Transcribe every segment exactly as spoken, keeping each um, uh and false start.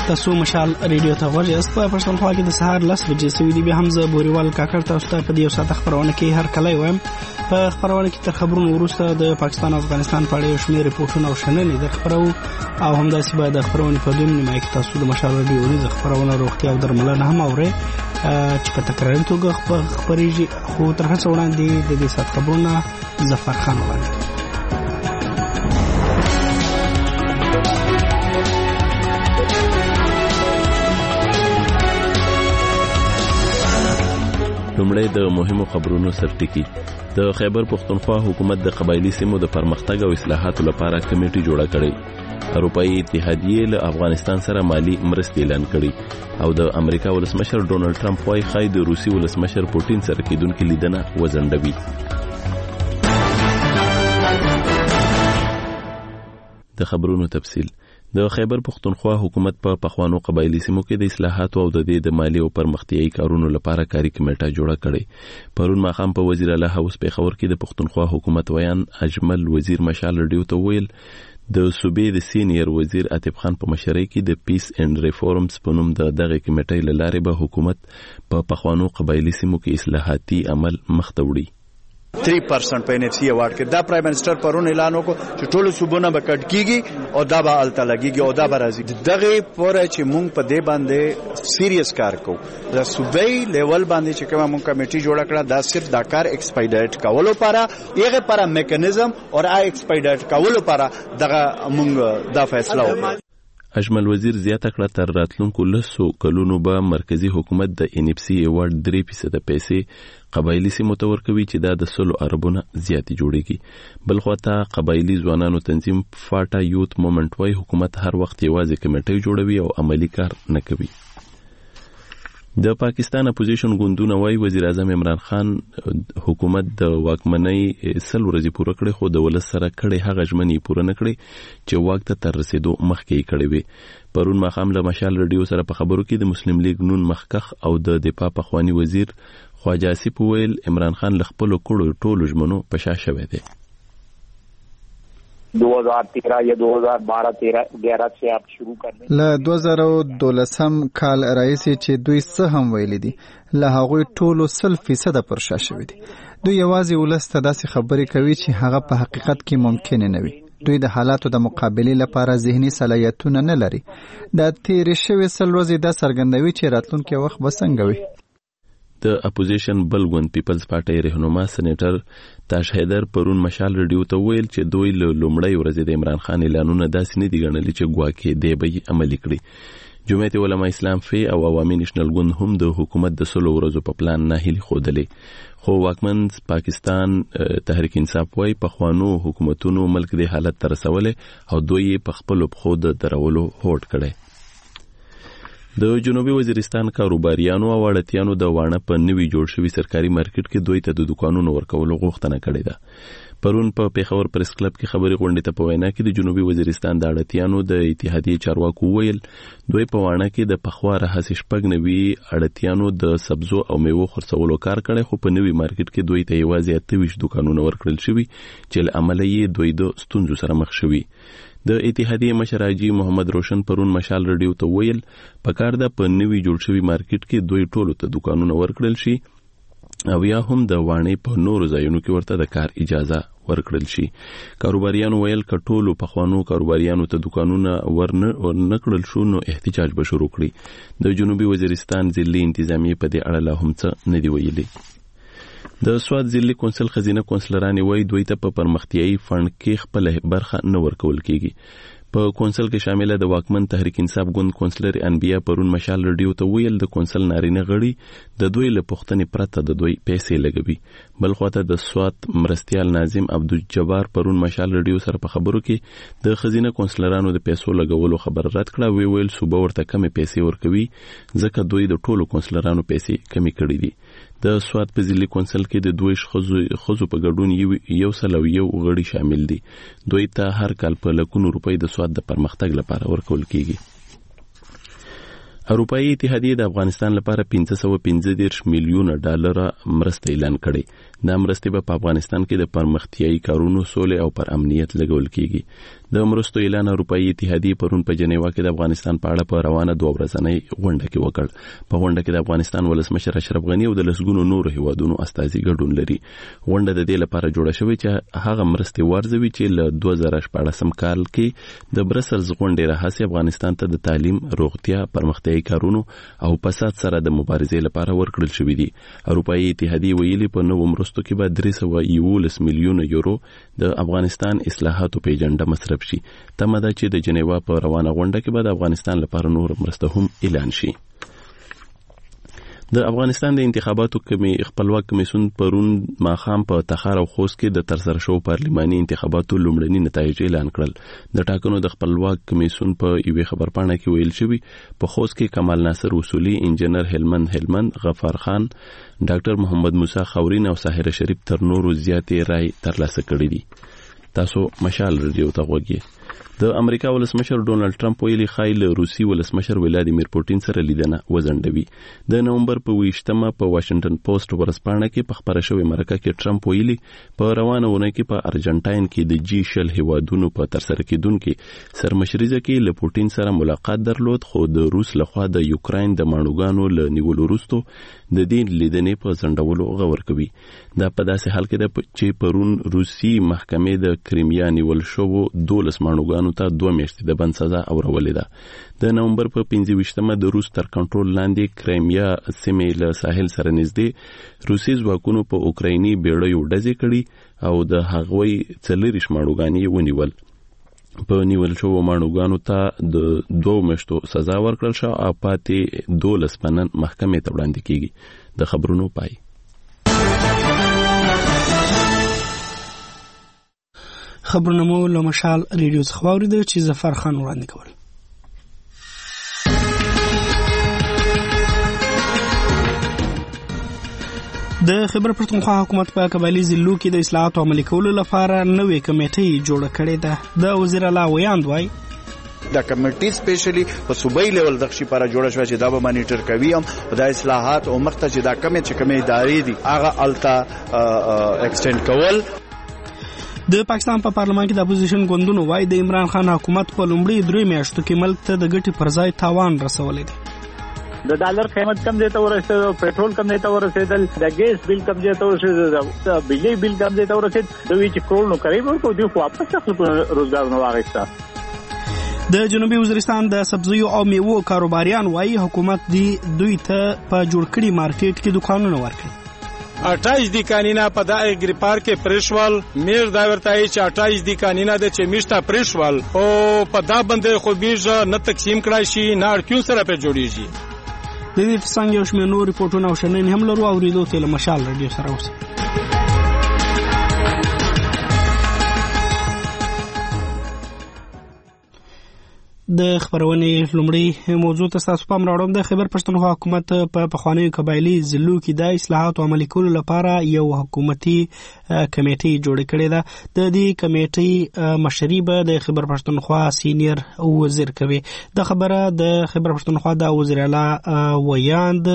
تاسو مشال ریډیو ته غوږ یاست. په پښتونخوا کې د سهار لس بجې سوي دي. بیا حمزه بوریوال کاکړ تاسو ته په دې یو ساعت خبرونه کې هر کله وایم. په خبرونه کې تر خبرونو وروسته د پاکستان او افغانستان په اړه شمېر ریپورتونه او شننې د خبرو او همداسې به د خبرونې په دویم نیمه کې تاسو د مشال ریډیو د خبرونه روغتیا او درملنه هم اورئ چې په تکراري توګه خبرېږي. خو تر هڅه وړاندې د دې ساعت خبرونه ظفر خان وړاندې. لومړی د مهمو خبرونو سرټکی. د خیبر پښتونخوا حکومت د قبایلی سیمو د پرمختګ او اصلاحاتو لپاره کمیټه جوړه کړې. اروپایي اتحادیه له افغانستان سره مالی مرستې اعلان کړې او د امریکا ولسمشر ډونالد ټرمپ وايي خای د روسي ولسمشر پوتین سره کېدونکې لیدنه وزندوي. د خبرونو تفصیل. د خیبر پښتونخوا حکومت په پخوانو قبایلی سیمو کې د اصلاحاتو او د دې د مالی او پرمختیایي کارونو لپاره کاري کمیټه جوړه کړې. پرون ماښام په وزیر اعلی هاوس پیښور کې د پښتونخوا حکومت ویان اجمل وزیر مشال ریډیو ته ویل د صوبې د سینیئر وزیر عاطف خان په مشرۍ کې د پیس اینڈ ریفورمز په نوم د دغه کمیټې له لارې به حکومت په پخوانو قبایلی سیمو کې اصلاحاتي عمل مخته وړي. تین پرسنٹ په ان اف سی ایوارډ کې دا پرایم منسٹر پرون اعلان وکړ چې ټول صوبونه به کټ کیږي او دا به الته لګيږي او دا به راځي. دغه پوره چې مونږ په دې باندې سیریس کار کوو. د صوبې لیول باندې چې کومه مونږ کمیټي جوړه کړه دا صرف دا کار ایکسپایډیټ کولو لپاره یغه لپاره میکانیزم او آی ایکسپایډیټ کولو لپاره دغه مونږ دا فیصله وکړه. اجمل وزیر زیاته کړه تر راتلونکو لسو کلونو به مرکزی حکومت د ان اف سی ایوارډ درې فیصد پیسې قبایلی سیمو ته ورکوي چې دا د سلو اربونه زیاتې جوړیږي. بل خواته قبایلی ځوانانو تنظیم فاټا یوت مومنټ وايي حکومت هر وخت یوازې کمیټې جوړوي او عملی کار نه کوي. د پاکستان اپوزیشن ګوندونه وايي وزیر اعظم عمران خان حکومت د واکمنۍ سل ورځې پوره کړې خو د ولس سره کړې هغه ژمنې پوره نه کړې چې واک ته تر رسیدو مخکې یې کړې وې. پرون ماښام له مشال ریډیو سره په خبرو کې د مسلم لیگ نون مخکخ او د دفاع پخوانی وزیر خواجه آصف ویل عمران خان له خپلو کړو ټولو ژمنو په شا شوی دی. دو ہزار تیرہ یا دو ہزار بارہ تیرہ گیارہ سے آپ شروع کرنے له دوه زره دولسم کال راځي چې دوی څه هم ویلي دي له هغوی ټولو سل فیصد پر شا شوی دي. دوی یوازې ولس ته داسې خبرې کوي چې هغه په حقیقت کې ممکن نه وي. دوی د حالاتو د مقابلې لپاره ذهني صلاحیتونه نه لري. د تیرې شوې سل ورځې دا څرګندوي چې راتلونکي وخت به څنګه وي. د اپوزیشن بل ګوند پیپلز پارټي رهنما سېنیټر تاش حیدر پرون مشال ریډیو ته ویل چې دوی له لومړۍ ورځې د عمران خان اعلانونه داسې نه دي ګڼلي چې ګواکې دی به عملي کړي. جمعیت علما اسلام فی او عوامي نېشنل ګوند هم د حکومت د سلو ورځو په پلان ناهیلي ښودلې. خو واکمن پاکستان تحریک انصاف وايي پخوانو حکومتونو ملک د حالت ته رسولی او دوی یې په خپلو پښو د درولو هوډ کړی. د جنوبي وزیرستان کاروباریانو او اړتیانو د وانه په نوي جوړ شوي سرکاري مارکیټ کې دوی ته د دکانونو ورکولو غوښتنه کړې ده. پرون په پیښور پریس کلب کې خبري غونډې ته په وینا کې د جنوبي وزیرستان د اړتیانو د اتحادیې چارواکو ویل دوی په وانه کې د پخوا راهیسې شپږ نوي اړتیانو د سبزو او میوو خرڅولو کار کړی خو په نوي مارکیټ کې دوی ته یوازې اته ویشت دکانونه ورکړل شوي چې له امله یې دوی د ستونزو سره مخ شوي. د اتحادیې مشر حاجي محمد روشن پرون مشال ریډیو ته ویل پکار ده په نوي جوړ شوي مارکیټ کې دوی ټولو ته دکانونه ورکړل شي او یا هم د وانې په نورو ځایونو کې ورته د کار اجازه ورکړل شي. کاروباریانو ویل که ټولو پخوانو کاروباریانو ته دکانونه ورنکړل شو نو احتجاج به شروع کړي. د جنوبي وزیرستان ضلعي انتظامیې په دې اړه لا هم څه نه دي ویلي. د سوات ضلعي کونسل خزینه کونسلرانې وایي دوی ته په پرمختیایي فنډ کې خپله برخه نه ورکول کیږي. په کونسل کې شامله د واکمن تحریک انصاف ګوند کونسلر انبیا پرون مشال ریډیو ته ویل د کونسل نارینه غړي د دوی له پوښتنې پرته د دوی پیسې لګوي. بل خواته د سوات مرستیال ناظم عبدالجبار پرون مشال ریډیو سره په خبرو کې د خزینه کونسلرانو د پیسو لګولو خبر رد کړه. وی ویل صوبه ورته کمې پیسې ورکوي ځکه دوی د ټولو کونسلرانو پیسې کمې کړي دي. د سوات په ضلعي کونسل کې د دوی ښځو په ګډون یو سل او یو غړي شامل دي. دوی ته هر کال په لکونو روپۍ د سوات د پرمختګ لپاره ورکول کیږي. اروپایي اتحادیه د افغانستان لپاره پنځه سوه پنځه دېرش میلیونه ډالره مرسته اعلان کړې. دا مرستې به په افغانستان کې د پرمختیایي کارونو، سولې او پر امنیت لګول کیږي. د مرستو اعلان اروپאי اتحادیه پرون په جنیوا کې د افغانستان په اړه په روانه دوه ورځنۍ غونډه کې وکړ. په غونډه کې د افغانستان ولسمشر اشرف غنی او د لسګونو نورو هیوادونو استازي ګډون لري. غونډه د دې لپاره جوړه شوې چې هغه مرستې ورزوي چې له دوه زره شپاړسم کال کې د برسلز غونډې راهیسې افغانستان ته د تعلیم، روغتیا، پرمختیایي کارونو او فساد سره د مبارزې لپاره ورکړل شوې دي. اروپאי اتحادیه ویلي په نوو مرستو کې به درې سوه یولس میلیونه یورو د افغانستان اصلاحاتو په ایجنډا مصرف شي. تمه ده چې د جنیوا په روانه غونډه کې به د افغانستان لپاره نور مرسته هم اعلان شي. د افغانستان د انتخاباتو کمی خپلواک کمیسیون پرون ماخام په تخار او خوست کې د ترسره شو پارلماني انتخاباتو لومړني نتایج اعلان کړل. د ټاکنو د خپلواک کمیسیون په یوې خبرپاڼه کې ویل شوی په خوست کې کمال ناصر اصولي، انجنیر هلمند هلمند، غفار خان، ډاکټر محمد موسی خاورین او ساحر شریف تر نورو زیاتې رای ترلاسه کړې دي. تاسو مشال رادیو ته غوږی. د امریکا ولسمشر ډونالد ټرمپ ویلي خایل روسي ولسمشر ولادیمیر پوتین سره لیدنه وزندوي. د نومبر په ویشتمه په واشنگټن پوسټ ورځپاڼه کې په خبره شوې مرکه کې ټرمپ ویلي په روانه ونه کې په ارجنټاین کې د جی شل هیوادونو په ترسره کېدونکو سرمشريزه کې له پوتین سره ملاقات درلود، خو د روس لخوا د یوکراین د مانوګانو له نیولو وروسته د دې لیدنې په ځنډولو غور کوي. دا په داسې حال کې ده چې پرون روسي محکمې د کریمیا نیول شوو دولس مانوګانو ته دوه میاشتې د بند سزا اورولې ده. د نومبر په پنځه ویشتمه د روس تر کنټرول لاندې کریمیا سیمې له ساحل سره نږدې روسي ځواکونو په اوکرایني بیړیو ډزې کړي او د هغوی څلوریش مانوګانې ونیول. په نیول شوو مانوګانو ته د دوه میاشتو سزا ورکړل شو او پاتې دولس پنن محکمې ته وړاندې کیږي. د خبرونو پای. خبرونه مو له مشال ریډیو څخه واوریدل چې ظفر خان وړاندې کول. د خیبر پښتونخوا حکومت په قبایلی ضلعو کې د اصلاحاتو عملي کولو لپاره نوې کمیټه جوړه کړې ده. د وزیر الله ویاند وایي دا کمیټه سپیشلی په صوبایي لیول د خشي لپاره جوړه شوه چې دا به مانیټر کوي او د اصلاحات او مخته چې دا کمې چې کمې ادارې دي هغه التا ایکسټند کول. د پاکستان په پارلمان کې د اپوزیشن ګوندونو وایي د عمران خان حکومت په لومړي درې میاشتو کې ملک ته د ګټې پر ځای تاوان رسولی دی. د ډالر قیمت کم دی ته ورسېد، پېټرول کم دی ته ورسېدل، د ګیس بل کم دی ته ورسېد، د بجلی بل کم دی ته ورسېد. دوی چې کول نو کوي ورکو دوی خو واپس خپل روزګار نو واغسته. د جنوبي وزیرستان د سبزیو او میوو کاروباریان وایي حکومت دی دوی ته په جوړ کړي مارکیټ کې دکانونه ورکړي. اٹھائیس دی کانینا په دا اګری پارک کې پرېښول میر دا ورته چې اٹھائیس دی کانینا د چې میشته پرېښول او په دا باندې خو بیرژه نه تقسیم کړای شي نه اړکیو سره په جوړیږي. د دې څنګه یو شمېر نور ریپورتونه او شننې هم لرو اوریدو ته له مشال رادیو سره اوسئ. د خبرونې لومړی موضوع ته تاسو پام راوړم. د خیبر پښتونخوا حکومت په پخوانیو قبایلی ضلعو کې د اصلاحاتو عملي کولو لپاره یو حکومتي کمیټه جوړه کړې ده. د دې کمیټې مشري به د خیبر پښتونخوا سینیر وزیر کوي. د خبره د خیبر پښتونخوا د وزیر اعلی ویاند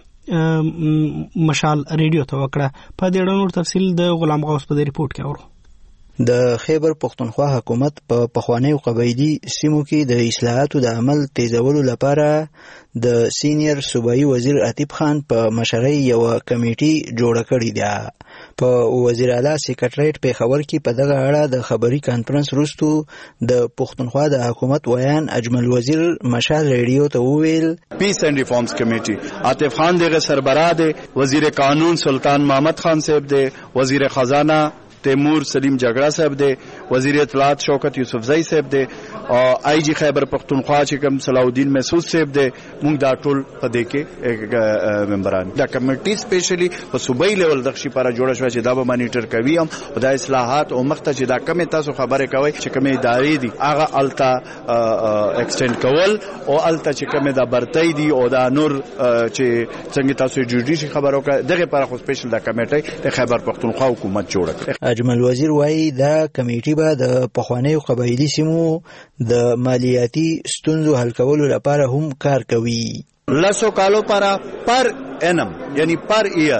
مشال ریډیو ته وکړه. په دې اړه نور تفصیل د غلام غوث په دې ریپورت کې اورو. د خیبر پښتونخوا حکومت په پخوانیو قبایلی سیمو کې د اصلاحاتو د عمل تیزولو لپاره د سینیر صوبایي وزیر عتیب خان په مشرۍ یو کمیټه جوړه کړې ده. په وزیر اعلی سیکریټریټ په خبر کې په دغه اړه د خبري کانفرنس وروسته د پښتونخوا د حکومت ویان اجمل وزیر مشال ریډیو ته وویل پیس اینڈ ریفارمز کمیټي عاطف خان دغه سربراہ دی، وزیر قانون سلطان محمد خان صاحب دی، وزیر خزانه تیمور سلیم جګړه صاحب دی، وزیر اطلاعات شوکت یوسف زئی صاحب دی او آی جی خیبر پختونخوا چې کوم صلاح الدین محسود صاحب دی. موږ دا ټول په دې کې ممبران دا کمیټي سپیشلی په صوبایي لیول د خشي لپاره جوړه شوه چې دا به مانیټر کوي او د اصلاحات او مخته چې دا کمې تاسو خبره کوي چې کومې ادارې دي هغه التا ایکسټند کول او التا چې کومې دا برتۍ دي او دا نور چې څنګه تاسو جوډیشي خبرو کوي دغه لپاره خو سپیشل دا کمیټه د خیبر پختونخوا حکومت جوړه کړه. اجمل وزیر وایي دا کمیټه به د پخوانیو قبایلی سیمو د مالیاتي ستونزو حل کولو لپاره هم کار کوي. لسو کالو پارا پر انم یعنی پر ایئر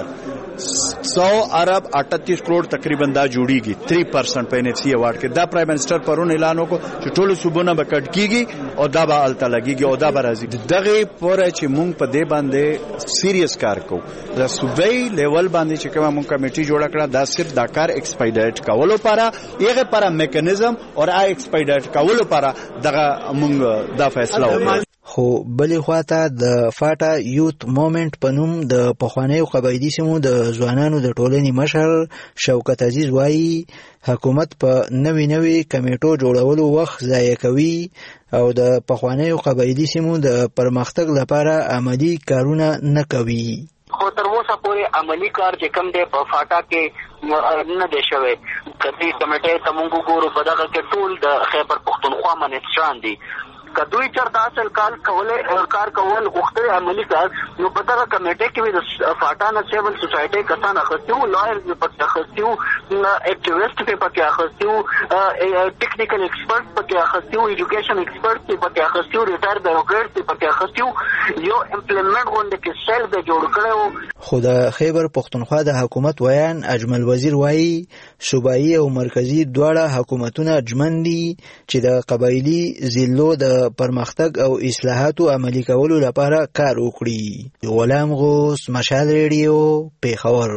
सौ अरब अठतीस करोड़ तकरीबन दा जुड़ीगी थ्री परसेंट पे एनएफसी अवार्ड के दा प्राइम मिनिस्टर परून ऐलान को چې ټول صوبونه به کټ کیږي او دا به الته لګيږي او دا به راځي دغه پوره چې مونږ په دې باندې سیریس کار کوو د صوبې لیول باندې چې کومه مونږ کمیټي جوړ کړه دا صرف دا کار ایکسپایډیټ کولو لپاره یغه لپاره میکانیزم او آ ایکسپایډیټ کولو لپاره دغه مونږ دا فیصله وکړه. خو بلې خواته د فاټا یوت مومنت په نوم د پخوانیو قبایلي سیمو د ځوانانو د ټولنې مشر شوکت عزیز وایي حکومت په نوي نوي کمیټو جوړولو وخت ضایع کوي او د پخوانیو قبایلي سیمو د پرمختګ لپاره عملی کارونه نه کوي. خو تر اوسه پورې عملی کار چې کوم دی په فاټا کې نه دی شوی. کدی کمیټې ته موږ ګورو په دغه کې ټول د خیبر پښتونخوا منسټران دي. کدوې چرته اصل کال کوله کار کول غوښتل عملی کار نو په دغه کمیټه کې د فاټانه سیول سوسایټي کسان اخستیو لایر په اخستیو اکټیویسټ په پکې اخستیو ټیکنیکل ایکسپرټ په کې اخستیو ایجوکیشن ایکسپرټ په پکې اخستیو ریټایر بیوروکرات په پکې اخستیو یو امپلیمنټ غونډه کې سیل به جوړ کړو. خو د خیبر پښتونخوا د حکومت ویان اجمل وزیر وایي صوبایي او مرکزی دواړه حکومتونه اجمن دي چې د قبایلی ضلعو د پرمختګ او اصلاحاتو عملی کولو لپاره کار وکړي. غلام غوث، مشال ریډیو، پیښور.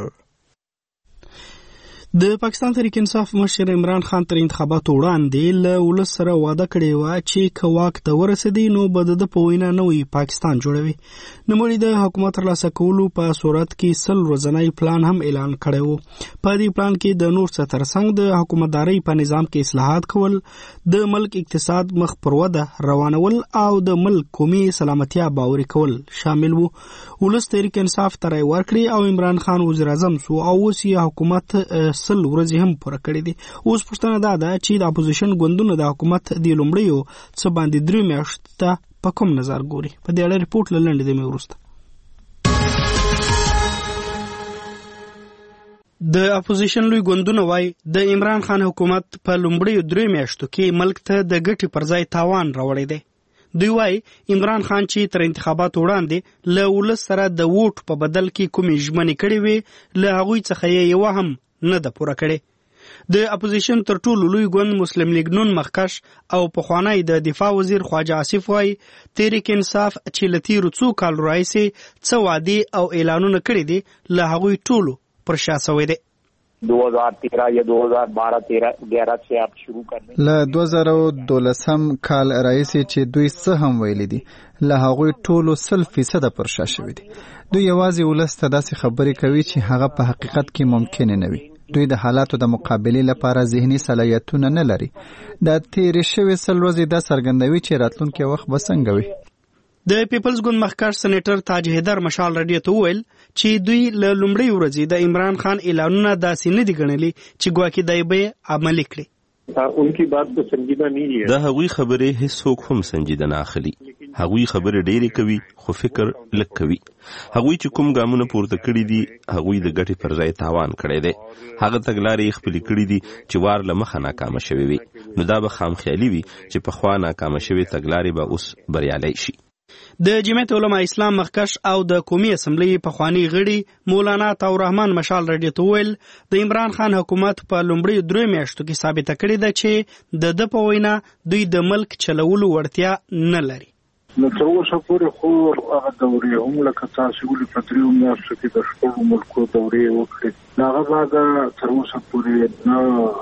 د پاکستان تحریک انصاف مشر عمران خان تر انتخاباتو وړاندې له ولس سره وعده کړې وه چې که واک ته ورسېدي نو به د ده په وینا نوی پاکستان جوړوي. نوموړي د حکومت ترلاسه کولو په صورت کې سل ورځنی پلان هم اعلان کړی و. په دې پلان کې د نور څه ترڅنګ د حکومتدارۍ په نظام کې اصلاحات کول، د ملک اقتصاد مخ پر وده روانول او د ملک قومي سلامتیا باوري کول شامل وو. ولس تحریک انصاف ته رای ورکړي او عمران خان وزیر اعظم سو او اوس یې حکومت سل ورځې هم پوره کړې دي. اوس پوښتنه دا ده چې د اپوزیشن ګوندونو د حکومت د لومړیو څه باندې درې میاشتو ته په کوم نظر ګوري. په دې اړه ریپورټ له لنډې دمې وروسته. د اپوزیشن لوی ګوندونه وایي د عمران خان حکومت په لومړیو درې میاشتو کې ملک ته د ګټې پر ځای تاوان راوړی دی. دوی وایي عمران خان چې تر انتخاباتو وړاندې له ولس سره د ووټ په بدل کې کومې ژمنې کړې وې له هغوی څخه یې یوه هم نه ده پوره کړې. د اپوزیشن تر ټولو لوی ګوند مسلم لیگ نون مخکش او پخوانی د دفاع وزیر خواجه آصف وایي تحریک انصاف چې له تیرو څو کالو راهیسې څه وعدې او اعلانونه کړي دي له هغوی ټولو پر شا سوی دی. دو ہزار تیرہ یا دو ہزار بارہ تیرہ گیارہ سے آپ شروع کرنے له دو زره دولسم کال راهیسې چې دوی څه هم ویلي دي له هغوی ټولو سل فیصده پر شا شوي دي. دوی یوازې ولس ته داسې خبرې کوي چې هغه په حقیقت کې ممکن نه وي. دوی د حالاتو د مقابلې لپاره ذهني صلاحیتونه نه لري. د تیرې شوې سل ورځې دا څرګندوي چې راتلونکی وخت به څنګه وي. د پیپلز ګوند مخکښ سېنیټر تاج حیدر مشال رادیو ته وویل چې دوی له لومړۍ ورځې د عمران خان اعلانونه داسې نه دي ګڼلي چې ګواکې دی به یې عملي کړي. انکی بات کو سنجیدہ نہیں ہے. دا هغوی خبرې هیڅوک هم سنجیده نه اخلي. هغوی خبرې ډېرې کوي خو فکر لږ کوي. هغوی چې کوم ګامونه پورته کړي دي هغوی د ګټې پر ځای تاوان کړی دی. هغه تګلارې یې خپلې کړي دي چې وار له مخه ناکامه شوې وي. نو دا به خامخیالي وي چې پخوا ناکامه شوې تګلارې به اوس بریالی شي. د جمعیت علماء اسلام مخکښ او د قومي اسمبلی پخوانی غړي مولانا طاهر رحمان مشال رادیو ته ویل د عمران خان حکومت په لومړیو درې میاشتو کې ثابته کړې ده چې د ده په وینا دوی د ملک چلولو وړتیا نه لري. نو تر اوسه پورې خو هغه دورې هم لکه تاسو ولې په دریو میاشتو کې د شپږو ملکو دورې وکړې هغه بعد تر اوسه پورې نه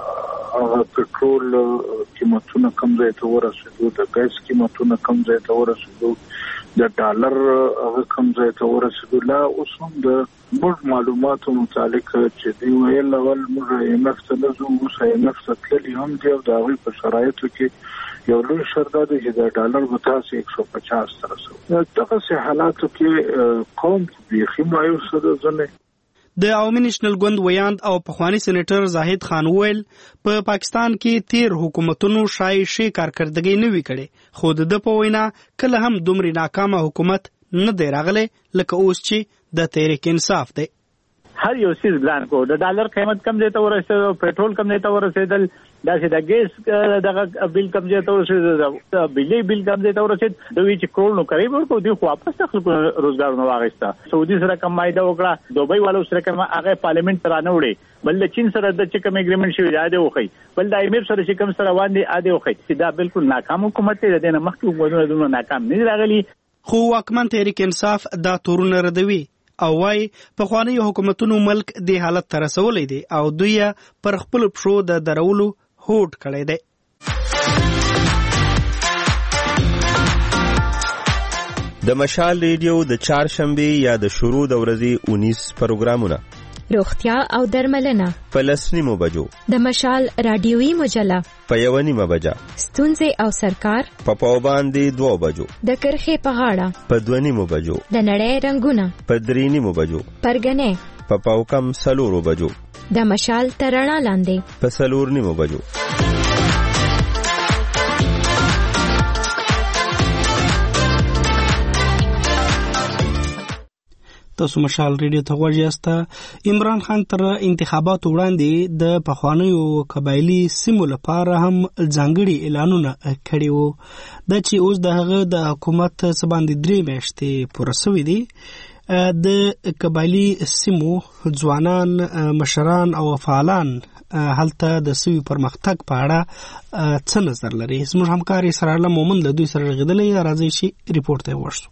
هغه پټرول قیمتونه کم ځای ته ورسېدو، د ګاز قیمتونه کم ځای ته ورسېدو، د ډالر هغه کم ځای ته ورسېدو. لا اوس هم د موږ معلوماتو متعلق چې دوی ویل اول موږ ایم اف ته نه ځو، اوس ایم اف ته تللي هم دي او د هغوی په شرایطو کې یو لوی شرط دا دی چې د ډالر به تاسې یک سو پچاس ته رسوي. دغسې حالاتو کې قوم بیخي مایوسه ده. ځنې د عوامي نیشنل ګوند ویاند او پخوانی سېنیټر زاهد خان وویل په پا پاکستان کې تیر حکومتونو شای شي کارکردګي نه وی کړي، خو د ده په وینا کله هم دومره ناکامه حکومت نه دی راغلی لکه اوس چې د تحریک انصاف دی. هر یو سیز ګران کو د ډالر قیمت کم دی ته ورسېدل پېټرول کم دی ته ورسېدل دا چې د ګیس دغه بیل کم دی ته ورسېدل د بجلی بیل کم دی ته ورسېدل دوی چې کروڑ نو کوي ورکو دوی واپس خلکو روزګار نو واغسته سعودي سره کوم مایده وکړه دوبۍ والو سره کوم هغه پارلیمنت ترانه وړي بل د چین سره د چې کوم اګریمنت شوی دی دا وخی بل د ایمف سره چې کوم سره باندې اده وخی چې دا بالکل ناکام حکومت دی د نه مخکې حکومتونو ناکام نه راغلي خو واکمن تحریک انصاف دا تورونه ردوي او وايي په خواني حکومتونو ملک د حالت تر رسولې دي او دوی پر خپل پښو د درولو هوډ کړی دی. د مشال ریډیو د چهارشنبه یا د شروع د ورځې اونیس پروګرامونه روغتیا او درملنه په لسنیمو بجو د مشال رادیوي مجله په یوه نیمه بجه ستونزې او سرکار په پاو باندې دوه بجو د کرښې په غاړه په دوه نیمو بجو د نړۍ رنګونه په درې نیمو بجو پرګنې په پاو کم سلورو بجو د مشال ترڼا لاندې په سلور نیمو بجو. تاسو مشال ریډیو ته غوږ یاست. عمران خان تر انتخاباتو وړاندې د پخوانیو قبایلی سیمو لپاره هم ځانګړي اعلانونه کړي وو د چې اوس د هغه د حکومت څخه باندې درې میاشتې پوره شوې دي. د قبایلی سیمو ځوانان مشران او فعالان هلته د سوي پرمختګ په اړه څه نظر لري؟ زموږ همکار سرعلم مومن له دوی سره غږېدلی راځي چې ریپورت ته ورسو.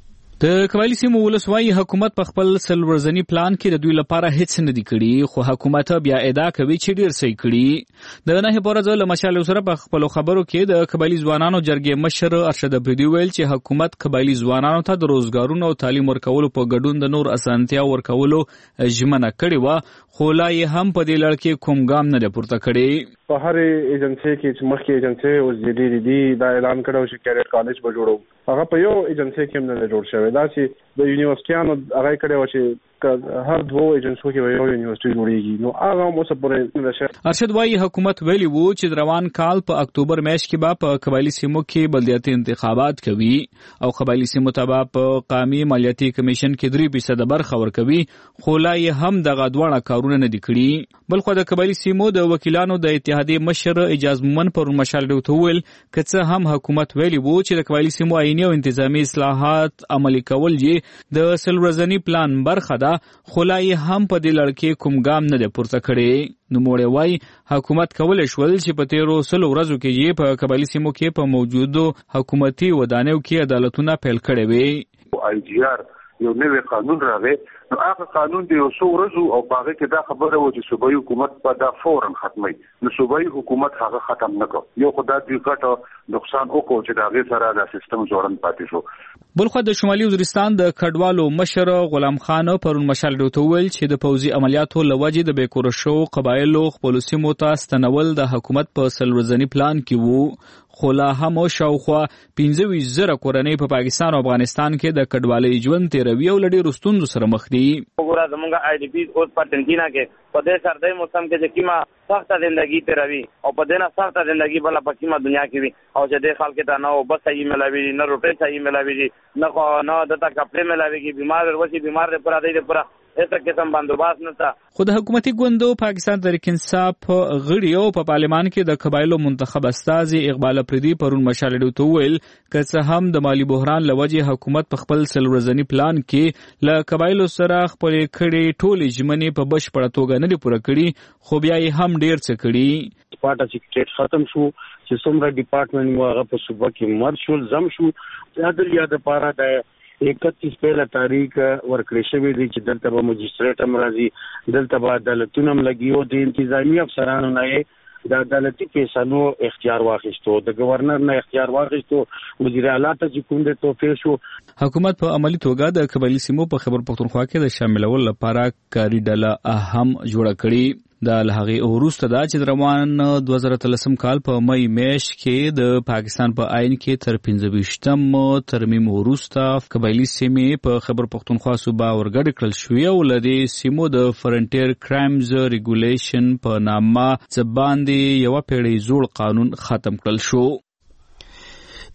د قبایلی سیمو ولسوالۍ حکومت په خپل سل ورځني پلان کې د دوی لپاره هیڅ نه دي کړي خو حکومت بیا ادعا کوي چې ډیر څه کړي. د نه پورځ له مشال سره په خپل خبرو کې د قبایلی ځوانانو جرګې مشر ارشد افریدي ویل چې حکومت قبایلی ځوانانو ته د روزګارونو او تعلیم ورکولو په ګډون د نور اسانتیا ورکولو ژمنه کړې و خو لا یې هم په دې لړ کې کوم ګام نه پورته کړی. په هر ایجنسی کې چې مخکې ایجنسی اوس د ډي ډي دا اعلان کړو چې کیډټ کالج به جوړو هغه په یو ایجنسی کې هم نه جوړ شوی دا چې د یونیورسيټیانو هغه کړو چې هر دوه ایجنسیو کې یو یونیورسيټي جوړیږي نو هغه مو سپورې نشه. ارشد وايي حکومت ویلی وو چې روان کال په اکتوبر میاشت کې به په قبایلی سیمو کې بلدیاتي انتخابات کوي او قبایلی سیمو ته په قومي مالیاتي کمیشن کې درې فیصد برخه ورکوي خو لا یې هم دغه دوه کارونه نه دي کړي. بلخو د قبایلی سیمو د وکیلانو د اتحادیې مشر اجاز مومن پر مشال ډیو تول کڅه هم حکومت ویلی وو چې د قبایلی سیمو آئینی او انتظامی اصلاحات عملي کول یې د سلورزنی پلان برخه ده خو لا یې هم په دې لړ کې کوم ګام نه دی پورته کړی. نو موړی وای حکومت کولای شول چې په تیرو سلو ورځو کې یې په قبایلی سیمو کې په موجودو حکومتي ودانیو کې عدالتونه پیل کړي وي. آی جی آر یو نوی قانون راغی نو هغه قانون دی یو څو ورځو او هغه کې دا خبره و چې صوبایي حکومت په دا فورا ختمي نو صوبایي حکومت هغه ختم نه کړ یو خدای دې ګټه نقصان وکړو چې دا غي سره د سیستم جوړن پاتې شو. بلخو د شمالي وزیرستان د کډوالو مشر غلام خان پرون مشال ډوته ویل چې د پوځي عملیاتو لوجې د بیکور شو قبایلو خپل سیمو ته ستنول د حکومت په سلورزنی پلان کې وو خو لا هم شاوخوا پنځه ویشت زره کورنۍ په پاکستان او افغانستان کې د کډوالۍ ژوند تیروي او لړۍ رستوندو سره مخ دي. وګوره زمونږ آی ډي پی اوس په ټنګینا کې په دې سردی موسم کې چې کیما سخته زندگی تیروي او په دې نه سخته زندگی بل په کیما دنیا کې وي او چې د خلک ته نه بس صحیح ملاوي نه روټي صحیح ملاوي نه نه دته کپڑے ملاوي بیمار ورسي بیمار دې پورا دې پورا ایسا قسم بندوباست نه تا. خو د حکومتي ګوندو پاکستان تحریک انصاف غړي او په پارلمان کې د قبایلو منتخب استازي اقبال افریدي پرون مشال ډیو ویل که هم د مالی بحران لوجې حکومت په خپل سلورزنی پلان کې ل قبایلو سره خپل کړي ټولې ژمنې په بشپړه توګه نه پوره کړي خو بیا یې هم ډیر څه کړي. پارټا سیکریټ ختم شو چې څومره ډپارټمنټ مو هغه په صوبه کې مر شول زم شو عدل یاد پاره د اکتیس پہلا تاریخ ورکړی شوی دی چې دلته به مجستریټ هم راځي دلته به عدالتونه هم لګي او د انتظامی افسرانو نه د عدالتي فیصلو اختیار واخیستو د گورنر نه اختیار واخیستو وزیر اعلی ته چې کوم د توفیق شو. حکومت په عملی توګه د قبایلی سیمو په خبر پښتونخوا کې د شاملول لپاره کاری ډله اهم جوړه کړي. د لهغه وروسته دا چې روان دوه زره اتلسم کال په مئی میاشت کې د پاکستان په آئین کې تر پنځه ویشتم ترمیم وروسته قبایلی سیمې په خبر پښتونخوا صوبه ورګډ کړل شوې او لدې سیمو د فرنټیر کرایمز ریګولیشن په نامه ځباندې یو پیړۍ زوړ قانون ختم کړل شو.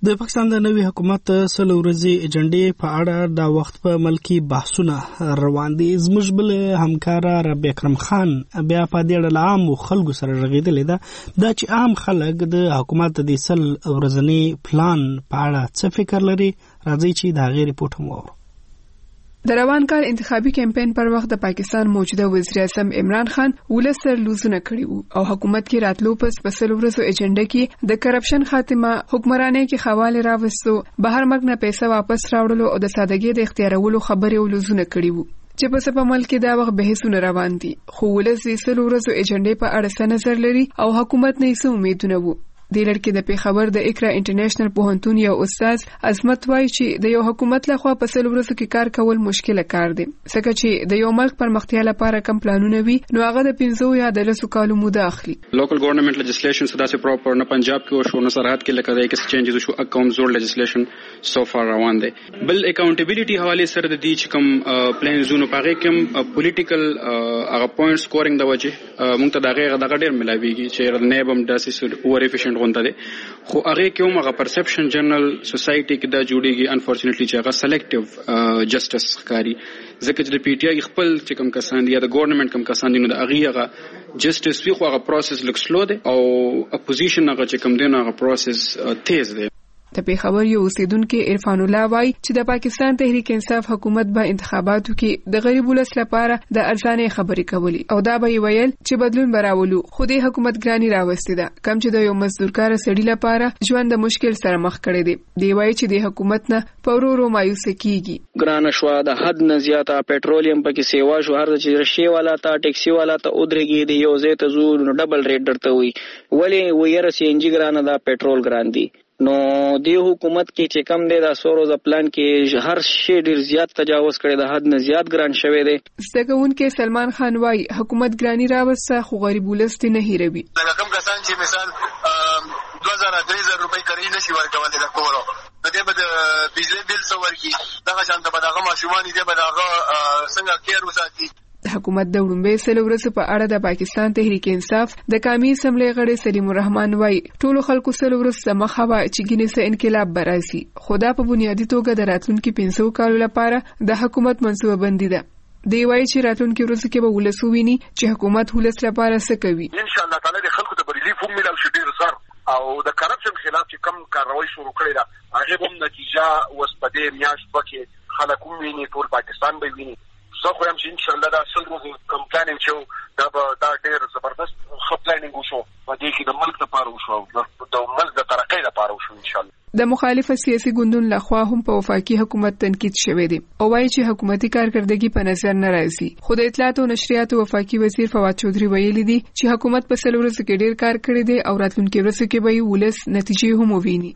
د پاکستان د نوي حکومت سل ورځې ایجنډې په اړه دا وخت په ملکی بحثونه روان دي. زموږ بل همکار ربی اکرم خان بیا په دې اړه عام خلکو سره رغېدلې ده دا چې عام خلک د حکومت د سل ورځنی پلان په اړه څه فکر لري. راځي چې دا غیر ریپورت هم وورو. د روان کال انتخابي کمپاین پر وخت د پاکستان موجوده وزیر اعظم عمران خان ولس سره لوزونه کړي وو او حکومت کې راتلو پس په سل ورځو ایجنډا کې د کرپشن خاتمه، حکمرانۍ کې خواله راوستو، بهر مرګ نه پیسې واپس راوړلو او د سادهګۍ د اختیارولو خبرې ولوزونه کړي وو چې په سبا ملک دا وخت بحثونه روان دي. خو ولس د سل ورځو ایجنډا په اړه څه نظر لري او حکومت نه څه امیدونه وو. د لړکې د پیښور د اقرا انټرنیشنل پوهنتون یو استاد عظمت وایي چې د یو حکومت لخوا په سل ورځو کې کار کول مشکله کار دی ځکه چې د یو ملک پرمختیا لپاره کم پلانونه وي نو هغه د پنځو یا د لسو کالو موده اخلي. لوکل ګورنمنت لیجسلیشن سدا سه پراپر نه پنجاب کې او شو نه سرحد کې لکه دای کې چینجز شو اکاونټ زور لیجسلیشن سو فار روان دی. بل اکاونټیبিলিټي حواله سره د دې چې کوم پلان زونو پاغه کوم پولیټیکل هغه پوینټس سکورینګ د وجه مونږ ته دغه دغه ډیر ملاويږي چې نه بم داسې اور افیشنټ غونډه ده خو هغه کوم هغه پرسپشن جنرال سوسايټي کې دا جوړيږي انفورچونټلی چې هغه سلیکټیو جسټس ښکاری ځکه چې د پی ټی آی خپل چې کوم کسان دي یا د ګورنمنت کوم کسان دي نو د هغه هغه جسټس وی خو هغه پروسس لک سلو دی او اپوزیشن هغه چې کوم دی نو هغه پروسس تیز دی. د پیښور یو اوسیدونکو عرفان الله وایي چې د پاکستان تحریک انصاف حکومت به انتخاباتو کې د غریب ولس لپاره د ارزانه خبرې کولې او دا به ویل چې بدلون براولو خو د حکومت ګرانی راوستي ده کم چې د یو مزدورکار سړي لپاره ژوند د مشکل سره مخ کړي دي. دی وایي چې د حکومت نه پورورو مایوس کیږي. ګران شو د حد نه زیاته پېټرولیم پکې سیوا شو هر چې رشي والا تا ټیکسي والا ته ودرېږي دی یو ځای ته زو نو ډبل ریټ درته وي ولی وير سی ان جی ګران دا پېټرول ګران دي نو دی حکومت کې چې کم دی دا سوروز پلان کې هر شی ډیر زیات تجاوز کړي د حد نه زیات ګران شوی دی. څنګه کې سلمان خان وایي حکومت ګرانی راوسته خو غریب ولست نه هیروي. څنګه کوم کسان چې مثال دوه زره درې زره روپۍ کړي نشي ورکولای د کورو د دې بد بجلی بل څو ورکی دغه شان ته بدغه ماشومان دې بدغه څنګه کیر وساتي. د حکومت د وړاندې سل ورځې په اړه د پاکستان تحریک انصاف د قومي اسمبلی غړي سلیم الرحمن وایي ټول خلکو سل ورځې مخه وا چې ګینه انقلاب براسي خدا په بنیادی توګه د راتلونکو پنځو کالو لپاره د حکومت منصوبه بندي ده. دی وایي چې راتلونکو ورځو کې به ولس وویني چې حکومت ولس لپاره څه کوي. ان شاء الله تعالی د خلکو ته ریلیف هم ملو شي ډیر زر او د کرپشن خلاف چې کم کاروایی شروع کړی دا هغه هم نتیجه وسپدې میاشت پکې خلک ویني ټول پاکستان به ویني. زه خو هم چې ان شاء الله دا سل ورځې کم پلانینګ شو دا به دا ډیر زبردست ښه پلانینګ وشو په دې کې د ملک لپاره وشو د ملک د ترقۍ لپاره وشو ان شاء الله. د مخالف سیاسي ګوندونو لخوا هم په وفاقي حکومت تنقید شوی دی او وايي چې حکومتي کارکردګي په نظر نه راځي. خو د اطلاعات او نشریات وفاقي وزیر فواد چودري ویلي دي چې حکومت په سل ورځو کې ډیر کار کړی دی او راتلونکي ورځو کې به ولس نتیجې هم وویني.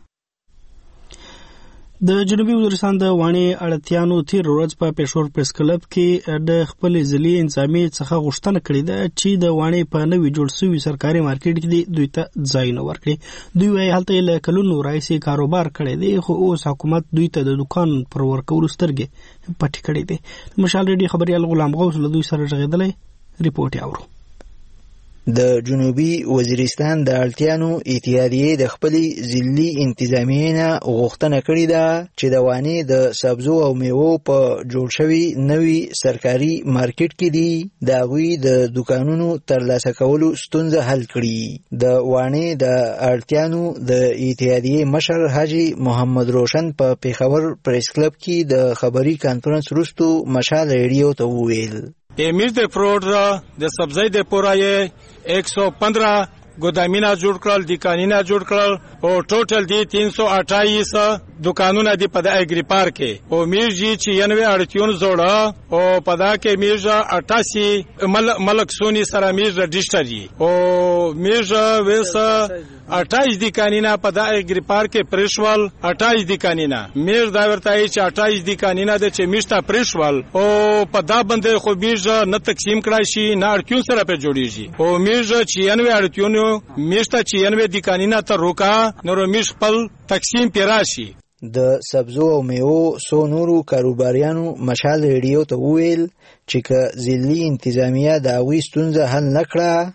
د جنوبي وزیرستان د وانی اړتیانو تیر ورځ په پېښور پریس کلب کې د خپل ځلي انځامي څخه غوښتنه کړې ده چې د وانی په نوي جوړ شوي سرکاري مارکیټ کې دوی ته ځای نه ورکړي. دوی وايي هلته له کلونو راځي کاروبار کړی دی خو اوس حکومت دوی ته د دکان پر ورکولو سترګې پټې کړې دي. مشال ریډي خبريال غلام غوث له دوی سره ژغېدلی ریپورت یې اورو. د جنوبي وزیرستان د اړتیانو اتحادیې د خپلې ځلي انتظامیې نه غوښتنه کړې ده چې د واني د سبزو او میوو په جوړ شوي نوي سرکاري مارکیټ کې دي د هغوی د دکانونو ترلاسه کولو ستونزه حل کړي. د واني د اړتیانو د اتحادیې مشر حاجي محمد روشن په پیښور پریس کلب کې د خبري کانفرنس وروسته مشال ریډیو ته وویل امیر د فروټ د سبزی د پورای ایک سو پندرہ گودامینا جوړ کړل دکانینا جوړ کړل او ټوټل دی تین سو اٹھائیس دکانونه دی په د اګری پارک کې او میرجی چھیانوے اړتیون زوړه او پدا کې میرجا اٹھاسی ملک سونی سره میرجا ډیشټری او میرجا ویس اٹھائیس دکانینا په د اګری پارک کې پرشوال اٹھائیس دکانینا میر دا ورتای چې اٹھائیس دکانینا د چې میشتا پرشوال او پدا باندې خو میرجا نه تقسیم کړای شي نه اړتیون سره په جوړیږي او میرجا چھیانوے اړتیون میشتا چھیانوے دکانینا ته روکا نور میش خپل تقسیم پیراشي. د سبزو او میوو سو نورو کاروباریانو مشال ریډیو ته وویل چې که ځلي انتظامیه د هغوی ستونزه حل نه کړه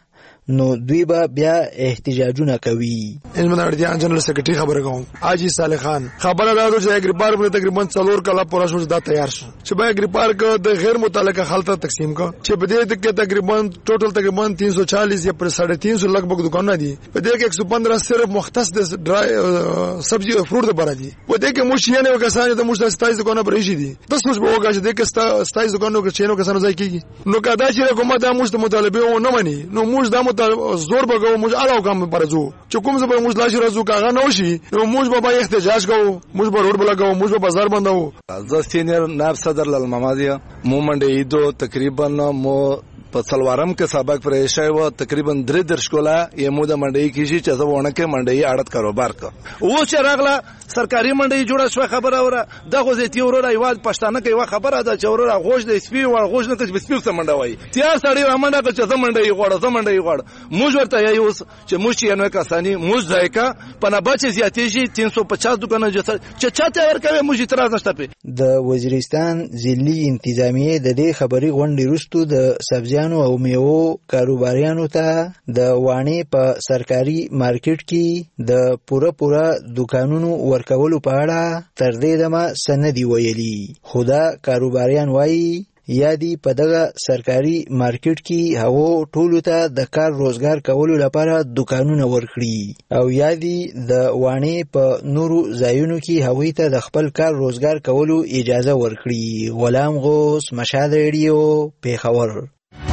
نو دوی به بیا احتجاجونه کوي. علمنا اړتیا جنرال سیکریټری خبره کوم حاجی صالح خان خبره دا چې اګری پارک په تقریبا څلور کاله پورا شو دا تیار شو چې به اګری پارک د غیر متعلقه خلک تقسیم کا چې په دې کې تقریبا ټوټل تقریبا تین سو چالیس یا پر ساڑھے تین سو لګ بګ دکانونه دي په دې کې ایک سو پندرہ صرف مختص د ډرای سبزی او فروټ لپاره دي په دې کې مشیانه وکاسانه د مشت ستایز دکانونه پرې شي دي د سوچ به وګا چې دې کې ستایز دکانونو کې چینو کسانو ځای کیږي نو کدا چې حکومت د مشت مطالبه نه مني نو موږ د مطالبه زور بګو موږ علاوه کوم پرځو چې کوم زبر موږ لاشي راځو کاغه نه وشي نو موږ به احتجاج کوو موږ به روډ بلګو موږ به بازار بندو. زه سینیئر نائب صدر لال ممازیا مو منډه ایدو تقریبا مو په څلورم کې سبق پرې شوی و تقریبا درې درش کولا یې مو د منډي کې شي چې زونه کې منډي اړت کاروبار کا او چې راغله سرکاري منډي جوړه شو خبره وره دغه زیتی ورور ایوال پښتانه کې وا خبره ده چې ورور غوښ د سپي او غوښ نه کې سپي څه منډه وای تیار سړی رامنډه کې چې منډي غوړه ز منډي غوړه موږ ورته یو چې موږ یې نو کسانی موږ ځایکا پنه بچ زیاتې شي تین سو پچاس دکانه چې چاته ورکوي موږ اعتراض نشته پی. د وزیرستان ضلعي انتظامیه د دې خبري غونډې وروسته د سبزیانو او میوو کاروباریانو ته د وانی په سرکاري مارکیټ کې د پوره پوره دکانونو ورکولو په اړه تر دې دمه سندي ویلي خدا کاروباریان وایي یادی په دغه سرکاري مارکیټ کې هغه ټولو ته د کار روزګار کولو لپاره دکانونه ورکړي او یادی د وانی په نورو ځایونو کې هغه ته د خپل کار روزګار کولو اجازه ورکړي. غلام غوث مشهد ریډیو پیښور.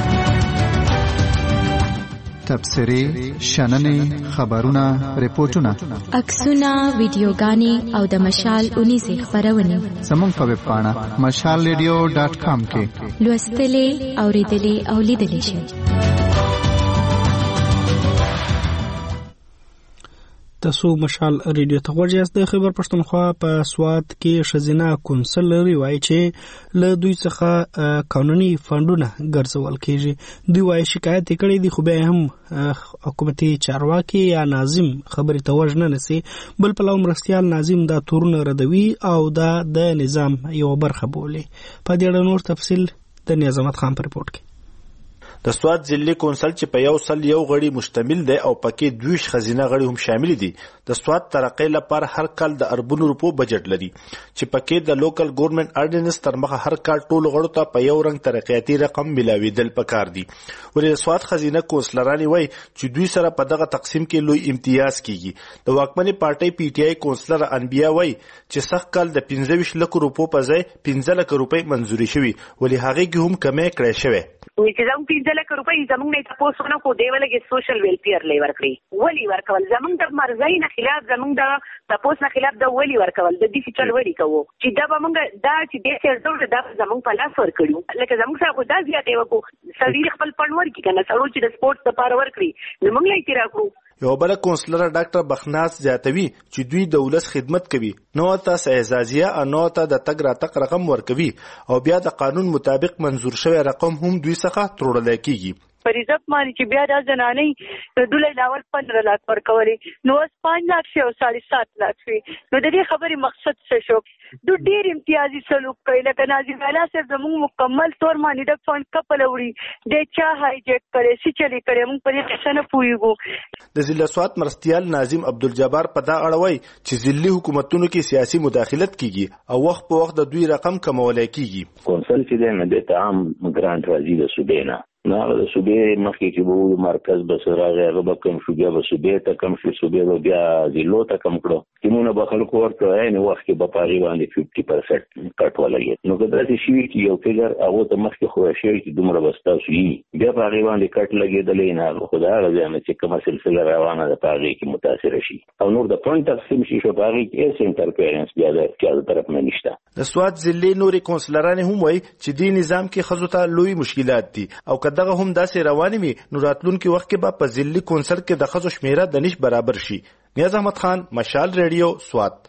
تبصرې شننې خبرونه ریپورتونه عکسونه ویډیوګانې او د مشال اونیزې خبرونه زموږ په ویب پاڼه مشال ریډیو ډاټ کام کې لوستلې اوریدلې او لیدلې شئ. تاسو مشال ریډیو ته غوږ یاست. د خیبر پښتونخوا په سوات کې ښځینه کونسل لري وایي چې له دوی څخه قانوني فنډونه ګرځول کیږي. دوی وایي شکایت کړي دي خو بیا هم حکومتي چارواکي یا ناظم خبرې ته غوږ نه نیسي. بل پلو مرستیال ناظم دا تورونه ردوي او دا د نظام یو برخه بولي. په دې اړه نور تفصیل د نظامت خان په رپورټ کې. د سوات ضلعي کونسل چې په یو سل یو غړي مشتمل دی او پکې دویش خزینه غړي هم شامل دي د سوات ترقۍ لپاره هر کال د اربونو روپو بجټ لري چې پکې د لوکل ګورنمنت ارډیننس تر مخه هر کال ټولو غړو ته په یو رنګ ترقیاتي رقم ملاویدل پکار دي. ولې د سوات خزینه کونسلرانی وایي چې دوی سره په دغه تقسیم کې لوی امتیاز کیږي. د واکمنې پارټۍ پی ټی آی کونسلر انبیا وایي چې سخت کال د پنځه ویشت لکو روپو په ځای پنځه لکه روپۍ منزوري شوي ولې هغې کې هم کمې کړی شوی. چې زموږ پنځه لکه روپۍ زموږ نه تاسو نه خو دی ولګي سوشل ویلفیر لې ورکړي ولی ورکول زموږ د مرزۍ نه خلاف زموږ د تاسو نه خلاف د ولی ورکول د دې فیچر وړي کوو چې دا به موږ دا چې د سیاست د زموږ په لاس ورکړو لکه زموږ سره خو دا زیاتې وکړو سړي خپل پړنور کې کنه سړو چې د سپورت لپاره ورکړي نو موږ یې اعتراف کړو. یو بل کونسلر ډاکټر بخناس زیاتوي چې دوی د ولس خدمت کوي نو تاسو اعزازیه انو ته د تګ راتګ رقم ورکوي او بیا د قانون مطابق منزور شوی رقم هم دوی څخه تروړل کیږي. پر عزت باندې چې بیا د زنانې دولې لاول پندرہ لاک ورکولې نو اوس پانچ لاک شي او ساڑھے سات لاک شي نو د دې خبرې مقصد څه شو؟ دو ډیر امتیازي سلوک کوي لکه ناظم اعلی صاحب زموږ مکمل طور باندې د فند کپل وړي د چا هایجیک کړي سی چلی کړي موږ په دې څه نه پوهیږو. د ضلع سوات مرستیال ناظم عبدالجبار په دا اړه وایي چې ضلعي حکومتونو کې سیاسي مداخلت کیږي او وخت په وخت د دوی رقم کمولای کیږي. کونسل چې د مدته عام ګرانټ راځي د صوبې نه نه د صوبې مخکې چې وو مرکز به سره هغه به کم شو بیا به صوبې ته کم شو صوبې به بیا ضلعو ته کم کړو کیمونه به خلکو ورته عین وخت کې به پاري باندې پنځه پرسنټ کټ ولګي نو کله چې شي چې یو فګر هغه ته مخکې خو شي چې دومره بستاسو یي بیا پاري باندې کټ لګېدلې نه خدا راځي چې کومه سلسله روانه ده پاري کې متاثر شي او نور د پوینټ تقسیم شي شو پاري کې سنټر پیرنټس بیا د کله طرف نه نشته. د سوات ضلعي نوري کونسلران هم وایي چې دې نظام کې خزو ته لوی مشکلات دي او کداغه هم داسې رواني وي نو راتلونکي وخت کې به په ضلعي کونسل کې د خزو شمیره د نش برابر شي. نیاز احمد خان مشال ریډیو سوات.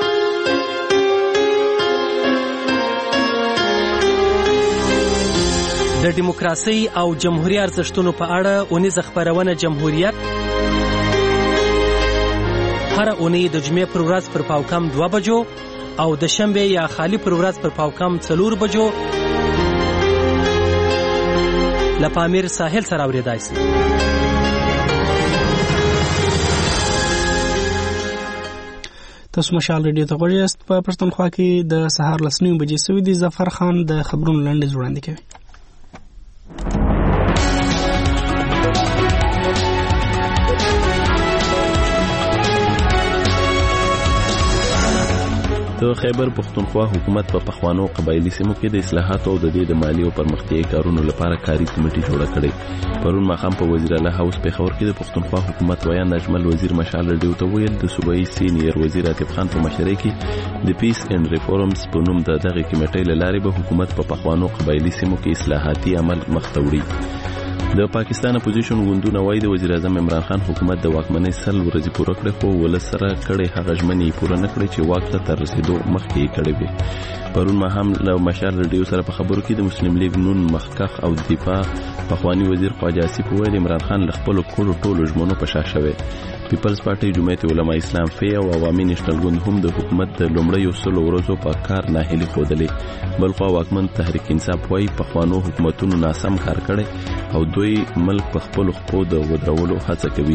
د دیموکراسي او جمهوریت ارزښتونو په اړه اونیز خبرونه جمهوریت هر اونۍ د جمعې پر ورځ پر پاوکم دوه بجو او د شنبه یا خالی پر ورځ پر پاوکم څلور بجو لپامیر ساحل سره اوریدای شي. تاسو مشال ریډیو ته غوړی است. په پښتونخوا کې د سهار لس نیمې بجې سوي دي. ظفر خان د خبرونو لنډیز وړاندې کوي. د خیبر پښتونخوا حکومت په پخوانو قبایلی سیمو کې د اصلاحاتو او د دې د مالی او پرمختیایي کارونو لپاره کاري کمیټه جوړه کړې. پرون ماښام په وزیر اعلی هاوس پېښور کې د پښتونخوا حکومت ویاند اجمل وزیر مشال ریډیو ته ویل د صوبایي سینیر وزیر عاطف خان په مشرۍ کې د پیس اینډ ریفورمز په نوم د دغه کمیټې له لارې به حکومت په پخوانو قبایلی سیمو کې اصلاحاتي عمل مخ ته وړي. د پاکستان اپوزیشن غوندونه وایي د وزیر اعظم عمران خان حکومت د واکمنۍ سل ورځې پوره کړې خو ولس سره کړې هغه ژمنې پوره نه کړې چې واک ته تر رسېدو مخکې یې کړې وې. پرون ماښام له مشال ریډیو سره په خبرو کې د مسلم لیگ نون مخکخ او دفاع پخوانی وزیر خواجه آصف وویل عمران خان له خپلو کړو ټولو ژمنو په شا شوی. پیپلز پارټي جمعیت علما اسلام فی او عوامي نېشنل ګوند هم د حکومت د لومړیو سلو ورځو په کار ناهیلي ښودلې. بلخوا واکمن تحریک انصاف وایي پخوانو حکومتونو ناسم کار کړی او دوی ملک په خپلو خپو د ودرولو هڅه کوي.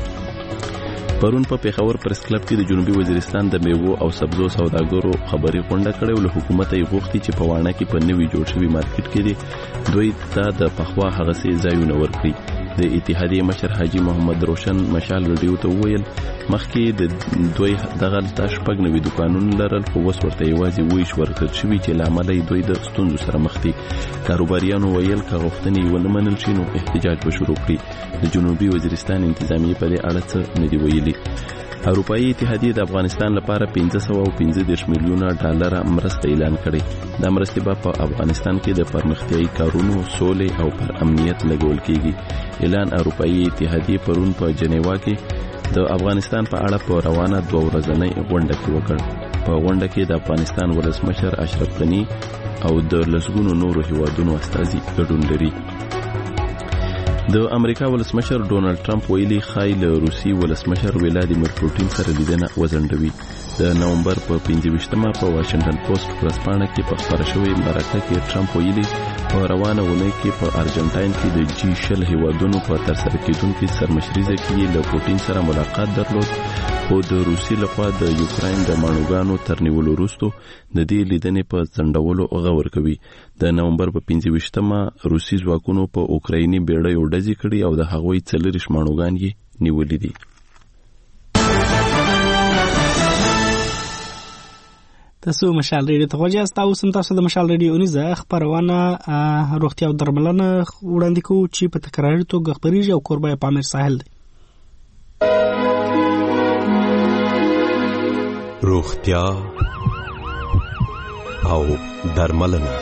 پرون په پیښور پریس کلب کې د جنوبي وزیرستان د میوو او سبزو سوداګرو خبري غونډه کړې او له حکومت یې غوښتي چې په واڼه کې په نوي جوړ شوي مارکیټ کې دي دوی ته د پخوا هغسې ځایونه ورکړي. د اتحادیې مشر حاجي محمد روشن مشال ریډیو ته وویل مخکې د دوی دغه شپږ نوي دوکانونه لرل خو اوس ورته یوازې ویش ورکړل شوي چې له امله یې دوی د ستونزو سره مخ دي. کاروباریانو ویل که غوښتنې یې ونه منل شي نو احتجاج به شروع کړي. د جنوبي وزیرستان انتظامیې په دې اړه څه نه دي ویلي. اروپایي اتحادیې د افغانستان لپاره پنځه سوه او پنځه دېرش میلیونه ډالره مرسته اعلان کړې. دا مرستې به په افغانستان کې د پرمختیایي کارونو سولې او پر امنیت لګول کېږي. اعلان اروپایي اتحادیې پرون په جنیوا کې د افغانستان په اړه په روانه دوه ورځنۍ غونډه کې وکړ. په غونډه کې د افغانستان ولسمشر اشرف غني او د لسګونو نورو هیوادونو استازي ګډون لري. د امریکا ولسمشر ډونالد ټرمپ ویلي ښایي له روسي ولسمشر ولادیمیر پوټین سره لیدنه وځنډوي. د نومبر په پنځه ویشتمه په واشنګټن پوسټ ورځپاڼه کې په خپره شوې مرکه کې ټرمپ ویلي په روانه اونۍ کې په ارجنټاین کې د جی شل هیوادونو په ترسره کېدونکي سرمشریزه کې له پوټین سره ملاقات درلود خو د روسي لخوا د یوکراین د ماڼوګانو تر نیولو وروسته د دې لیدنې په ځنډولو غور کوي. د نومبر په پنځه ویشتمه روسي ځواکونو په اوکرایني بیړیو ډزې کړي او د هغوی څلېرویشت ماڼوګان یې نیولي دي. تاسو مشال ریډیو ته غوږ یاست. اوس هم تاسو د مشال ریډیو اونیزه خپرونه روغتیا او درملنه وړاندې کوو چې په تکراري توګه خپریږي او کوربه یې پامیر ساحل دی. روغتیا او درملنه.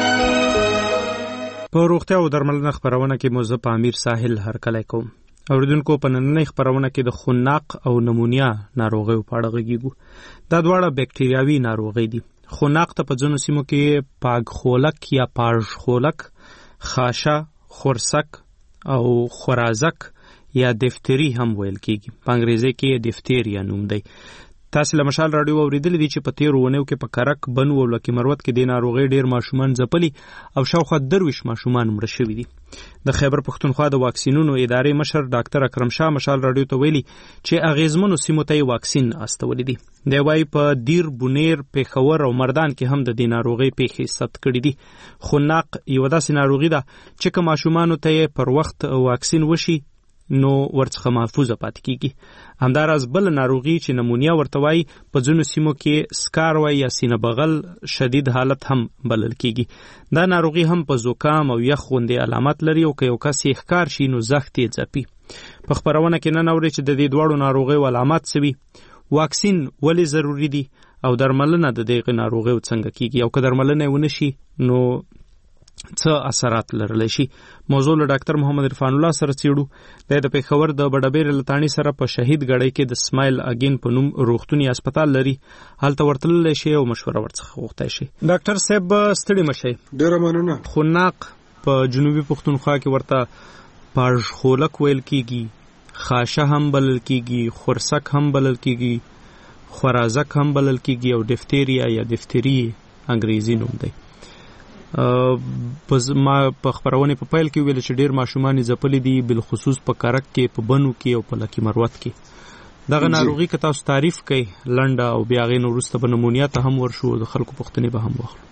په روغتیا او درملنه خپرونه کې مو زه پامیر ساحل هرکلی کوم. اوریدونکو په نننۍ خپرونه کې د خوناق او نمونیا ناروغیو په اړه غږیږو. دا دواړه بکټریاوي ناروغۍ دي. خوناق ته په ځینو سیمو کې پاګخولک یا پاژخولک، خاشه، خورسک او خورازک یا دفتری هم ویل کېږي. په انګریزي کې دفتیریا نوم دی. تاسو له مشال راډیو اوریدلی دي چې په تیرو ونیو کې په کرک، بنو او لکي مروت کې د ناروغۍ ډیر ماشومان ځپلي او شاوخوا درویش ماشومان مړه شوي دي. د خیبر پښتونخوا د واکسینونو ادارې مشر ډاکټر اکرم شاه مشال راډیو ته ویلي چې اغیزمنو سیمو ته یې واکسین استولی دي. دی وایي په دیر، بونیر، پیښور او مردان کې هم د دې ناروغۍ پیښې ثبت کړي دي. خوناق یوه داسې ناروغي ده چې که ماشومانو ته یې پر وخت واکسین وشي نو ورڅخه محفوظه پاتې کیږي. همداراز بل ناروغي چې نمونیا ورته وایي په ځینو سیمو کې سکار یا سینه بغل شدید حالت هم بلل کیږي. دا ناروغي هم په زکام او یخ غوندې علامات لري او که یو کس یې ښکار شي نو زخت یې ځپي. په خپرونه کې نن اورئ چې د دې دواړو ناروغیو علامات څه وي، واکسین ولې ضروري دي او درملنه د دغې ناروغیو څنګه کیږي او که درملنه یې ونه شي نو څه اثرات لرلی شي. موضوع له ډاکټر محمد عرفان الله سره څیړو. دی د پیښور د بډبیر لتاڼي سره په شهید ګړۍ کې د سمایل اگین په نوم روغتوني هسپتال لري. هلته ورتللی شي او مشوره ورڅخه غوښتی شي. ډاکټر صاحب ستړي مشئ. ډېره مننه. خوناق په جنوبي پښتونخوا کې ورته پاژخولک ویل کیږي، خاشه هم بلل کیږي، خورسک هم بلل کیږي، خورازک هم بلل کیږي او دفتیریا یا دفتری انګریزي نوم دی. ما په خپرونې په پیل کې ویل چې ډیر ماشومان ځپلي دي، بالخصوص په کرک کې، په بنو کې او په لکي مروت کې. دغه ناروغي که تاسو تعریف کړئ لنډه او بیا غي نو وروسته به نمونیا ته هم ورشو د خلکو پوښتنې به هم واخلو.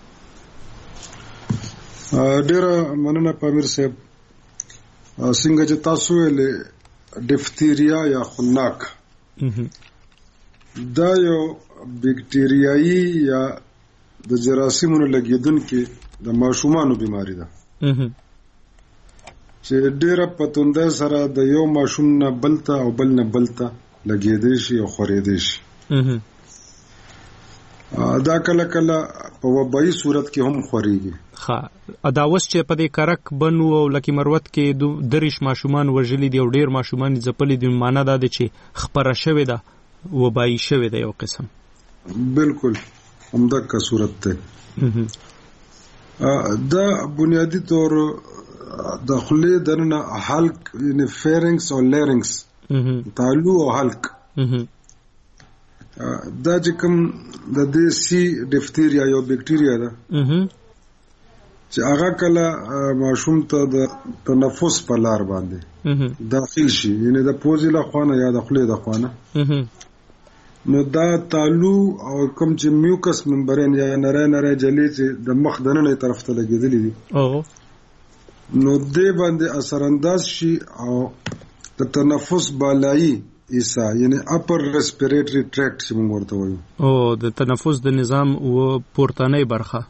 ډیره مننه پامیر صاحب. څنګه چې تاسو ویلې ډفتیریا یا خناق دا یو بیکټیریایي یا د جراثیمونو لګیدونکې د ماشومانو بیماری ده چې ډیره پتونده سره د یو ماشوم نه بلته او بل نه بلته لګیدې شي او خورېدې شي. دا کله کله په وبایي صورت کې هم خورېږي. ها دا اوس چې په دې کرک بنو او لکه مروت کې دریش ماشومان وژلي دي او ډیر ماشومان ځپلي دي، معنا دا ده چې خبره شوې ده وبایي شوې ده یو قسم. بالکل همدغه صورت ده. دا بنیادی طور د خولې دننه حلق یعنی فیرنکس او لیرنکس تالو او حلق دا چې کوم د دې سی ډفتیریا یو بیکټیریا ده چې هغه کله ماشوم ته د تنفس په لار باندې داخل شي یعنی د پوزې له خوانه یا د خولې د خوانه نو دا تالو او کوم چې میوکس ممبرین یا نری نری جلی چې د مخ دننه طرف ته لګېدلې دي نو دې باندې اثر انداز شي او د تنفس بالایی ایسا یعنی اپر ریسپیریټری ټریکټ چې موږ ورته وایو او د تنفس د نظام او پورتنۍ برخه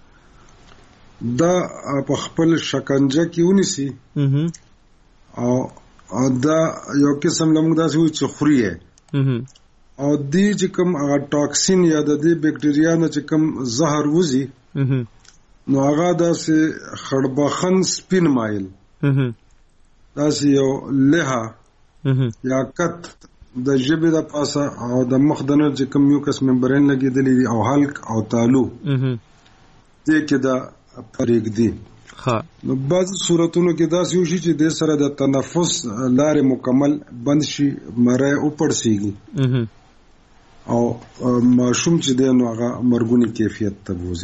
دا په خپل شکنجه کې ونیسي او دا یو قسم لمغ داسې وي چې خوري او دې چې کوم هغه ټاکسین یا د دې بیکټیریا نه چې کوم زهر وځي نو هغه داسې خړبخن سپین مایل داسې یو لها یا کت د ژبې د پاسه او د مخ دنه چې کوم میوکس ممبرین لګېدلې دي او حلق او تالو دې کې دا پرېږ دي. نو بعض صورتونو کې داسې وشي چې د سره د تنفس لارې مکمل بند شي، مری وپړسیږي او ماشوم چې دی نو هغه مرګونی کیفیت ته بوزي.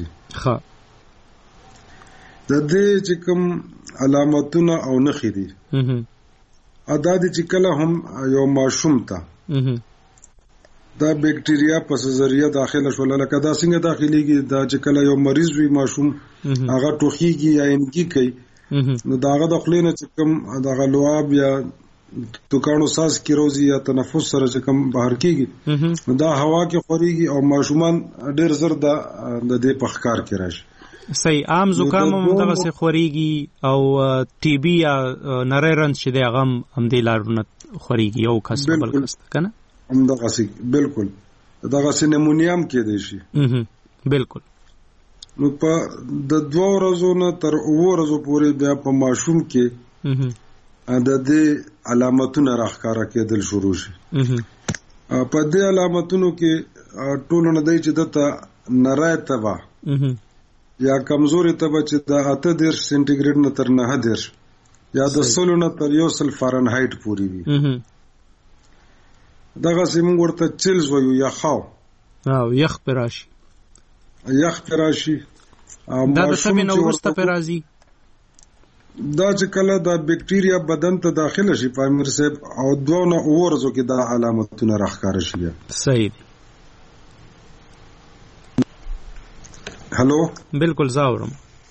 د دې چې کوم علامتونه او نښې دي ادا دي چې کله هم یو ماشوم ته دا بیکټیریا په ذریعہ داخله شول لکه دا څنګه داخليږي دا چې کله یو مریض وي ماشوم هغه ټوخیږي یا انګي کوي نو داغه د خلینو چې کوم دغه لواب یا توکانو ساس کی روزي یا تنفس سره چې کوم بهر کیږي نو دا هوا کې خوريږي او ماشومان ډېر زر د دې په ښکار کې راشي. صحیح عام زکام هم دغه څه خوريږي او ټي بي یا نری رنځ چې دی هغه هم دې لارونه خوريږي یو کس بل کس کنه هم دغه سي بالکل دغه سي نمونیام کې دی شي بالکل. نو په د دوه ورځو نه تر اوه ورځو پورې بیا په ماشوم کې د دې علامتونه راښکاره کېدل شروع شي. په دې علامتونو کې ټولو نه دی چې دته نری تبه یا کمزوري تبه چې د اته دېرش سنټیګریډ نه تر نهه دېرش یا د سلو نه تر یو سل فارنهایټ پورې وي. دغه سیمون ورته چیلز وایو یا خاو او یخ پراشي یخ پراشي دا د سمې نو ورسته پرازي دا چې کله دا بیکټیریا بدن ته داخله شي پامیر صاحب او دوه نه ورځو کې دا علامتونه راښکاره شي. صحیح هلو بالکل زاورم.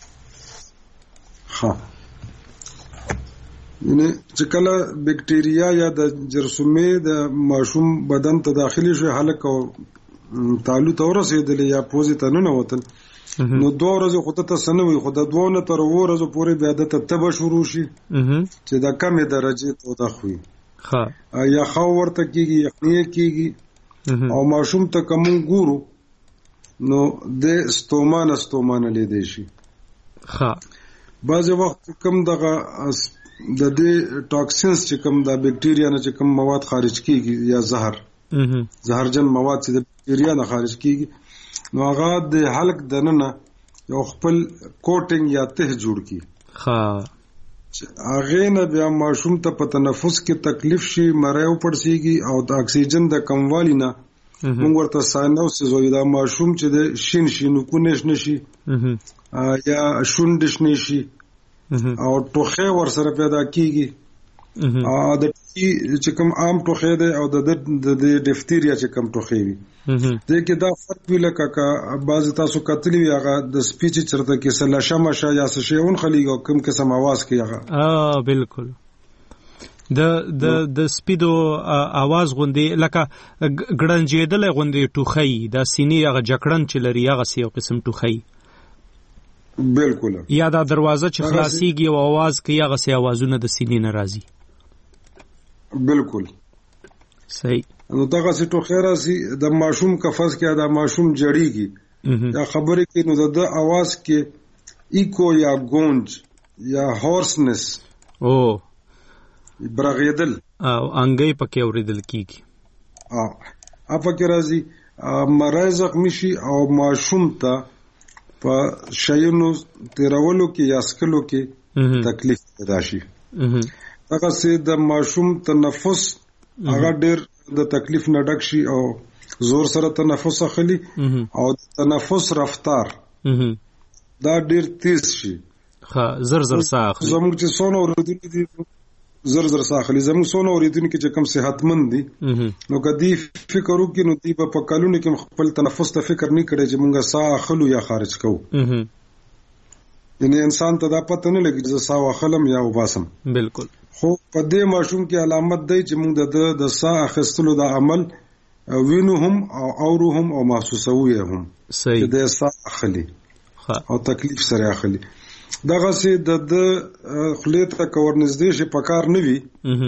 ها یعنی چې کله بیکټیریا یا د جرثومې د ماشوم بدن ته داخلي شي حلق او تالو ته ورسېدلې یا پوزې ته نه وتل نو دوه ورځې خو ته سنوي خو د دوه نه تر اوه ورځو پورې بیا د تبه شروع شي چې د کمې درجې ته وي ها یا خو ورته کېږي یخني کېږي او ماشوم ته کوم ګورو نو د ستومان ستومان لیدې شي. ها بعض وخت کوم دغه د دې ټاکسینز چې کوم د بیکټیریا نه چې کوم مواد خارج کیږي یا زهر زهرجن مواد چې د بیکټیریا نه خارج کیږي نو هغه د حلق دننه یو خپل کوټینګ یا ته جوړ کی. ها هغه نه بیا ماشوم ته په تنفس کې تکلیف شي، مریو پړسیږي او د اکسیجن د کموالي نه موږ ورته ساینوسیس وایو. دا ماشوم چې د شین شینو کو نشي یا شونډ نشي او ټوخه ور سره پیدا کیږي د چې کوم عام ټوخی دی او د د ډفتیریا چې کوم ټوخی وي د کې دا فرق وی لکه کا بعض تاسو کتلی وی هغه د سپیچ چرته کې سلاشا مشا یا څه شی اون خلیګو کوم قسم आवाज کوي هغه اه بالکل د د د سپیدو आवाज غوندي لکه ګړنجېدل غوندي ټوخی د سینې هغه جکړن چې لري هغه یو قسم ټوخی بالکل یا دا دروازه چې خلاصيږي او आवाज کوي هغه سي आवाजونه د سینې نه راځي بالکل صحیح نو دغه څه ټوخی راځي د ماشوم کفس کې دا ماشوم جړیږي دا خبره کې نو د आवाज کې ایکو یا گونج یا هورسنس او برغیدل او انګي پکې اوریدل کیږي ا اپا کې راځي مرای زخمی شي او ماشوم ته په شایونو تیرولو کې یا سکلو کې تکلیف پیدا شي هغه سي د ماشوم تنفس هغه ډېر د تکلیف نه ډک شي او زور سره تنفس اخلي او تنفس رفتار دا ډېر تیز شي ها زر زر ساه اخلي زموږ چې سونه اوریدل دي زر زر ساه اخلي زموږ سونه اوریدل کې چې کم صحتمند دي نو کدی فکر وکړو نو دی په کلونو کې خپل تنفس ته فکر نه کړي چې مونږه ساه اخلو یا خارج کوو یعنی انسان ته دا پته نه لګي چې ساه اخلم یا وباسم بالکل خو په دې ماشوم کې علامت دی چې موږ د د ساه اخیستلو د عمل وینو هم او اورو هم او محسوسوو هم صحیح د ساه اخلي او تکلیف سره اخلي دغه سي د خلیت ته کورنزدې شي پکار نه وي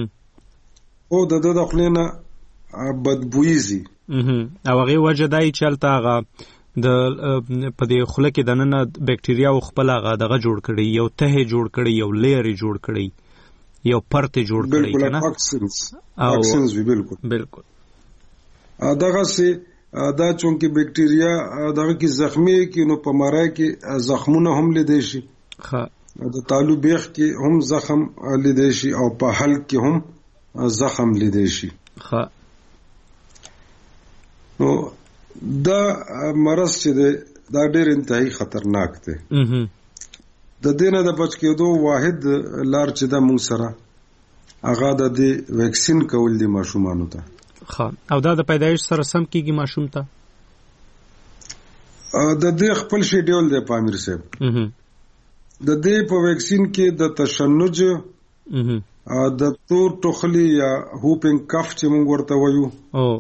او د د خلینا بدبوئزي او هغه وجه دای چلته هغه د په دې خله کې د نن بکټریا او خپل هغه دغه جوړ کړي یو ته جوړ کړي یو لیری جوړ کړي یو پرته جوړ کړي کنه واکسینز وی بالکل بالکل دغه سي دا چونکه بکټریا دغه کې زخمی کې نو په مارای کې زخمونه هم لیدي شي ها د تالو بیخ کې هم زخم لیدي شي او په حلق کې هم زخم لیدي شي ها نو دا مرض چې دا ډېر انتهایی خطرناک دی د دینه د بچ کېدو واحد لار چې دا موږ سره هغه د دې ویکسین کول دي ماشومانو ته ها او دا د پیدایش سره سم کیږي ماشوم ته د دې خپل شیډول دی پامیر صاحب د دې په ویکسین کې د تشنج د تور ټوخلی یا هوپینګ کف چې موږ ورته وایو او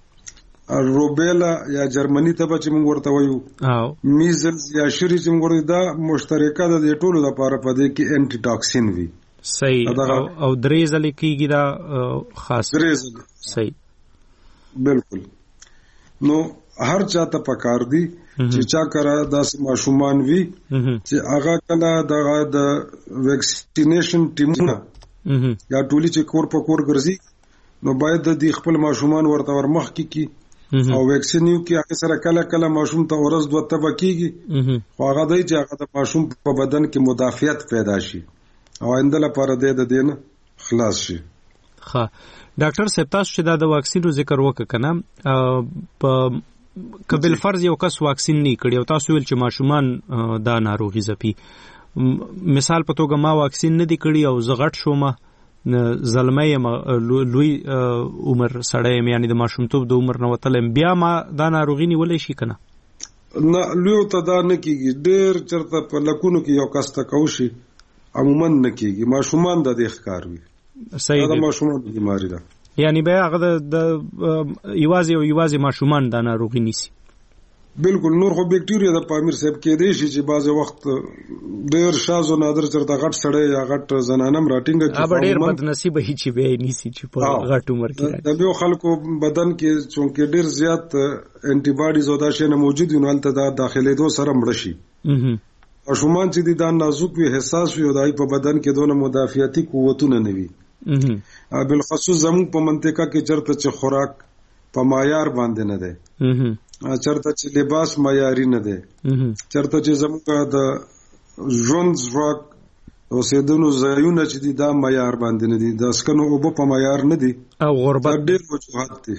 روبیلا یا جرمنی ته چې موږ ورته وایو او میزلز یا شری چې موږ ورته دا مشترکه د ټولو لپاره په دې کې انټي ټاکسین وي صحیح او درې ځلې کېږي دا خاص درې ځلې صحیح بالکل نو هر چاته پکار دی چې چا کرا داس ماشومان وی چې هغه کله د ویکسینیشن ټیمونه یا ټولي چې کور په کور ګرځي نو باید د خپل ماشومان ورته ورمخ کی او ویکسین یو کې هغه سره کله کله ماشوم ته ورځ دوه تبه کیږي خو هغه دی چې هغه د ماشوم په بدن کې مدافعت پیدا شي او آینده لپاره د دې نه خلاص شي ها ډاکټر صاحب تاسو چې دا د واکسینو ذکر وکړ کنه په قبل فرض یو کس واکسین نه کړی او تاسو ویل چې ماشومان دا ناروغي زپی مثال په توګه ما واکسین نه دی کړی او زغټ شوم زلمه لوی عمر سړی یعنی د ماشومتوب د عمر نه وتل بیا ما دا ناروغي نیولې شي کنه نه لوی ته دا نه کیږي ډېر چرته په لکونو کې یو کس ته کوشي عموما نه کیږي ماشومان د دې ښکار وي صحیح دا ماشومان د بیماری ده یعنی به هغه د یوازې او یوازې ماشومان د ناروغي نیسي بالکل نور خو بکټیریا د پامیر صاحب کې دی چې بعض وخت ډېر شاز او نادر چرته غټ سړی یا غټ زنانم راټینګ کی اب ډېر بد نصیب هي چې به نیسي چې په غټ عمر کې د بیو خلکو بدن کې چونکه ډېر زیات انټي باډیز او دا شی نه موجود وي نو هلته دا داخلي دو سره مړ شي ماشومان چې دا نازک وي حساس وي او دای په بدن کې دونه مدافعتي قوتونه نه وي بالخصوص زموږ په منطقه کې چرته چې خوراک په معیار باندې نه ده چرته چې لباس معیاري نه ده چرته چې زموږ د ژوند ځواک او سیدونو ځایونه چې دا معیار باندې نه دي د اسکنو او په معیار نه دي او غربت ډېر وجوهات دي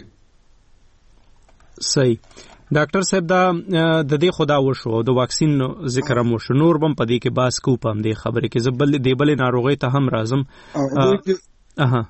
صحیح ډاکټر صاحب دا د دې خدا وشو د واکسین ذکر هم وشو نور بم پدې کې باس کو پم دې خبره کې زبل دې بل ناروغي ته هم راځم اها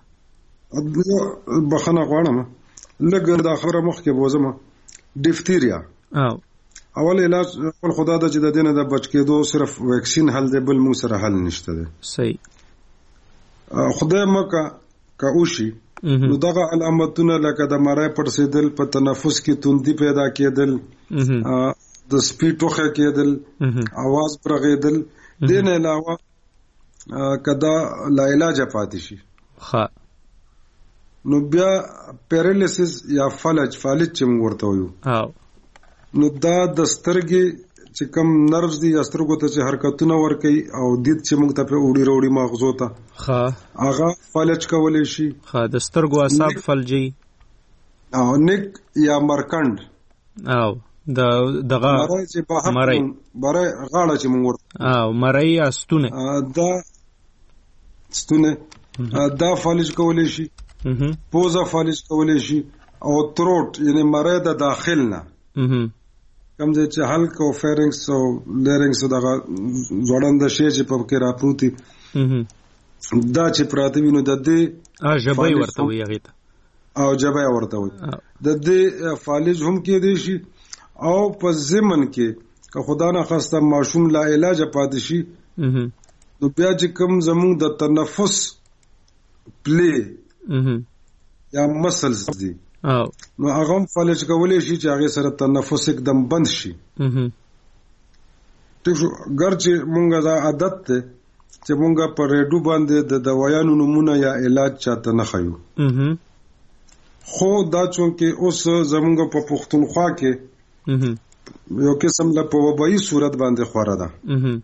بخنه غواړم لګ د اخره مخ کې بوزم ډیفتیریا او اول علاج خپل خدا د چې د دینه د بچ کېدو صرف ویکسین حل دی بل مو سره حل نشته دی صحیح خدای مکه کا اوشي نو دغه علامتونه لکه د مړای پړسېدل په تنفس کې توندي پیدا کېدل د سپي ټوخه کېدل आवाज برغېدل دین علاوه کدا لا علاج پاتې شي ها نو بیا پیرالیسس یا فلج فالج چې موږ ورته وایو او نو دا د سترګې چې کم نروز دي یا سترګو ته چې حرکتونه ورکوي او دید چې موږ ته په وړي وړي مغزو ته ها هغه فلج کولی شي ها د سترګو اعصاب فلجي او نیک یا مرکند او د دغه مړی چې په هغه بره غاړه چې موږ ورته او مړی استونه دا ستونه دا فلج کولی شي پوزه فلج کولی شي او تروت یعنی مړی د داخل نه کوم ځای چې هلک او فیرنګس او لیرنګس دغه ځوړند شي چې په کې راپروتي دا چې پراته وینو د دې ا جبای ورته وي هغه ته او جبای ورته وي د دې فالج هم کې دي شي او په زمن کې که خدا نه خواسته ماشوم لا علاج پاتې شي نو بیا چې کوم زموږ د تنفس پلی یا مسلز دي او نو هغه فلج کولای شي چې هغه سره تنفس एकदम بند شي ټیک شو ګرځي مونږه دا عادت ته چې مونږه په ریډو باندې د دوايانو نمونه یا علاج چاته نه خایو خو دا چونکه اوس زمونږ په پښتونخوا کې یو قسم له په وبایي صورت باندې خوره ده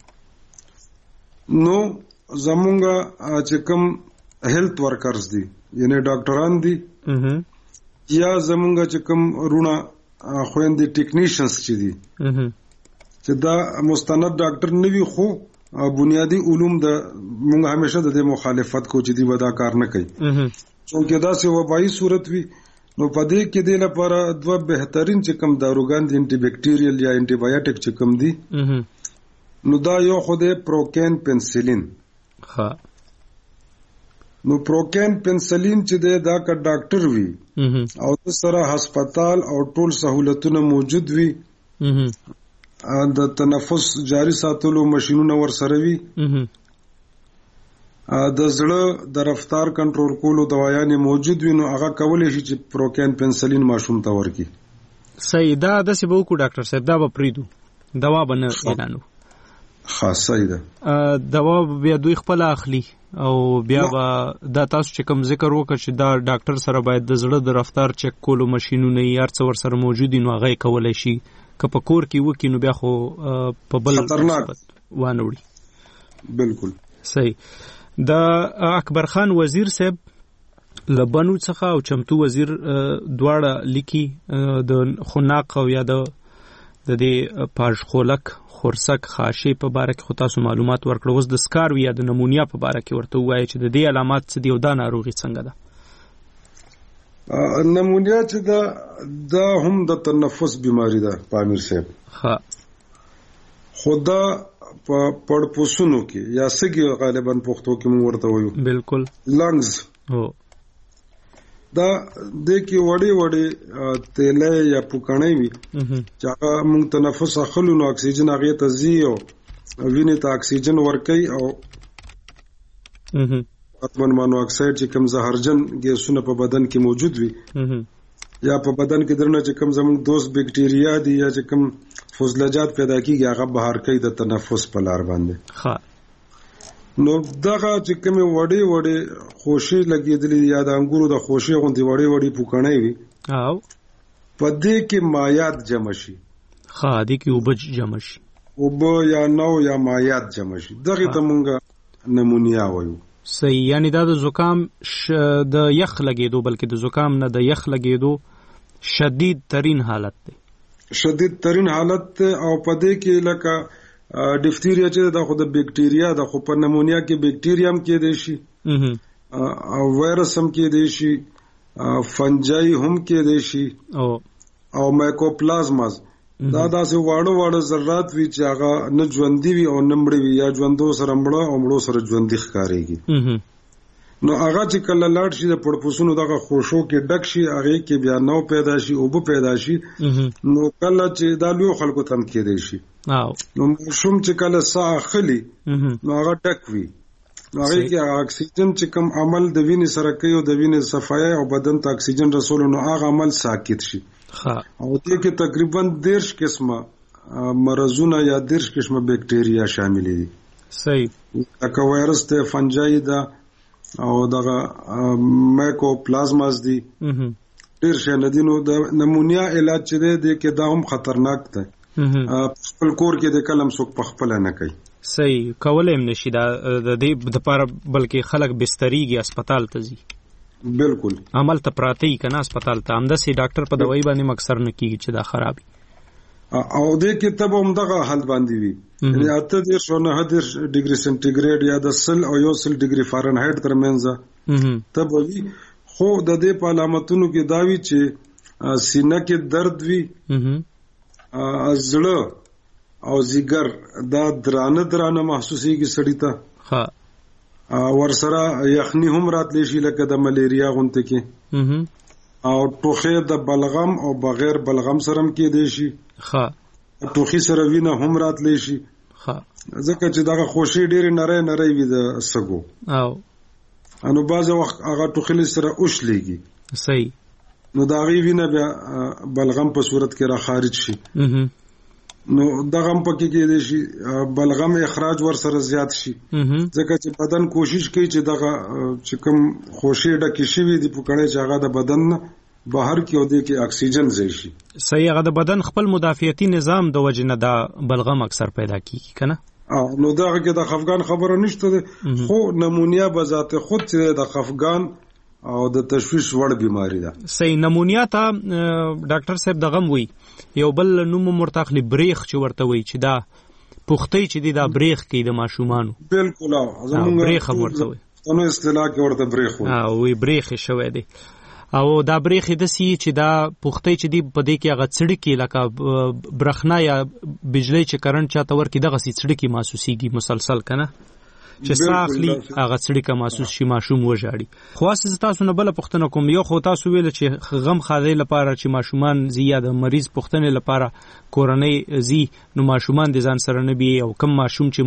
نو زمونږ چې کوم هیلث ورکرز دي یعنی ډاکټران دي یا زمونږ چې کوم رونه خويندې ټیکنیشنز چې دي چې دا مستند ډاکټر نه وي خو بنیادی علوم د مونږ همیشه د دې مخالفت کو چې دی ودا کار نه کوي چونکه دا سه وبایي صورت وي نو پدې کې د لپاره دوه بهترین چې کوم داروګان دي انټي بیکټیریل یا انټي بایوټیک چې کوم دي نو دا یو خو د پروکین پنسلین ها نو پروکین پنسلین چې دا کا ډاکټر وي او د سره هسپتال او ټول سہولتونه موجود وي د تنفس جاری ساتلو ماشينونه ور سره وي د زړه د رفتار کنټرول کولو دوايانې موجود وي نو هغه کولای شي چې پروکین پنسلین ماشوم ته ورکي صحیح دا د سی بو کو ډاکټر صاحب دا به پریدو دوا بنه اعلانو خاصه ده دوا بیا دوی خپل اخلي او بیا با دا تاسو چې کوم ذکر وکړ چې دا ډاکټر سره باید د زړه د رفتار چک کولو ماشينونه یې هر څور سره موجود نو هغه کولای شي که په کور کې وکی نو بیا خو په بل خطرناک وانوړي بالکل صحیح د اکبر خان وزیر صاحب لبنو څخه او چمتو وزیر دواړه لیکي د خناق او یا د د دې پاج خولک خورسک خاشي په باره کې خو تاسو معلومات ورکړو اوس د سکار یا د نمونیا په باره کې ورته وایي چې د دې علامات څه دي او دا ناروغي څنګه ده نمونیا چې دا دا هم د تنفس بیماری ده پامیر صاحب ها خدا په پړپوسونو کې یا سګي غالبا پښتو کې مونږ ورته وایو بالکل لنګز هو دا د کی وړي وړي تیلې یا پوکړې وي چې هغه موږ تنفس اخلو نو اکسیجن هغه ته زیو وینې ته اکسیجن ورکي او کاربن مونو اکساید چې کوم زهرجن ګیسونه په بدن کې موجود وي یا په بدن کې درنه چې کوم زموږ دوست بکټیریا دي یا چې کوم فضلجات پیدا کیږي هغه بهر کوي د تنفس په لار باندې ها نو دغه چې کوم وړي وړي خوشي لګیدلې یا د انګورو د خوشي غوندي وړي وړي پوکړې وي او په دې کې مایات جمع شي ها دې کې وبج جمع شي وب یا نو یا مایات جمع شي دغه ته مونږه نمونیا وایو صحیح یعنی دا د زکام د یخ لګیدو بلکې د زکام نه د یخ لګیدو شدید ترین حالت دی شدید ترین حالت او په دې کې لکه ډیفتیریا چې دا خو د بکټیریا د خو په نمونیا کې بکټیریا هم کې دی شي او وایرس هم کې دی شي فنجای هم کې دی شي او او مایکوپلازماز دا داسې واړه واړه ذرات وي چې هغه نه ژوندي وي او نه مړه وي یا ژوندو سره مړه او مړو سره ژوندي ښکارېږي نو هغه چې کله لاړ شي د پړپوسونو دغه خوشو کې ډک شي هغه کې بیا نو پیدا شي او به پیدا شي نو کله چې د لوی خلکو تم کېدی شي نو شوم چې کله ساه اخلي نو هغه ډک وي هغه کې اکسیجن چې کوم عمل د وینې سره کوي او د وینې صفایي او بدن ته اکسیجن رسول نو هغه عمل ساکت شي او دې کې تقریبا دیرش قسمه مرزونه یا دیرش قسمه بکټیریا شامل دي صحیح لکه وایرس ته فنجای دا او دغه مایکوپلازماز دي ډیر شنه دي نو د نمونیا علاج چې دی کې دا هم خطرناک دی خپل کور کې د کلم څوک په خپل نه کوي صحیح کولای هم نشي دا د دې د لپاره بلکې خلک بستریږي هسپتال ته ځي بالکل عمل ته پراته یې کنه هسپتال ته همداسې ډاکټر په دوايي باندې مکسر نه کیږي چې دا خرابي او دې کې تب هم دغه حل باندې وي یعنی اته دې شونه هدر ډیګري سنټیګریډ یا د سل او یو سل ډیګري فارنهایت ترمنځ تب وي خو د دې په علامتونو کې داوي چې سینه کې درد وي ازړه او زیګر دا درانه درانه محسوسيږي سړی ته ها ورسره یخني هم راتلی شي لکه د ملیریا غونته کې او ټوخه د بلغم او بغیر بلغم سره هم کې دی شي ها ټوخي سره وینه هم راتلی شي ها ځکه چې دا خوشي ډېر نری نری وي د سګو او انو باز وخت هغه ټوخي سره اوښلېږي صحیح نو دا غي وینه بیا بلغم په صورت کې را خارج شي نو دغه هم پکې کې دي شي بلغم اخراج ور سره زیات شي ځکه چې بدن کوشش کوي چې دغه چې کوم خوشي ډکه شي وي د پکړې چې هغه د بدن بهر کې او د کې اکسیجن زی شي صحیح هغه د بدن خپل مدافعتي نظام د وجنه دا بلغم اکثر پیدا کیږي کنه نو دغه کې د خفګان خبره نشته خو نمونیا به ذات خود چې د خفګان او د تشویش وړ بیماری ده صحیح نمونیا ته ډاکټر صاحب دغه وی یو بل نوم مرتخلی بریخ چې ورته وی چې دا پختې چې دی دا بریخ کې د ماشومانو بالکل زمونږ بریخ ورته وی نو اصطلاح کې ورته بریخ وی او وی بریخ شوی دی او دا بریخ د سی چې دا پختې چې دی په دې کې هغه څړکی لکه برخنا یا بجلی چې کرنٹ چاته ور کې دغه سی څړکی محسوسيږي مسلسل کنه چې ساخلی هغه څړیکه محسوس شي ماشوم وژاړي خو اساس تاسو نه بل پښتنه کوم یو خو تاسو ویل چې غم خاله لپاره چې ماشومان زیاده مریض پښتنه لپاره کورنۍ زی نو ماشومان د ځان سره نه بي او کم ماشوم چې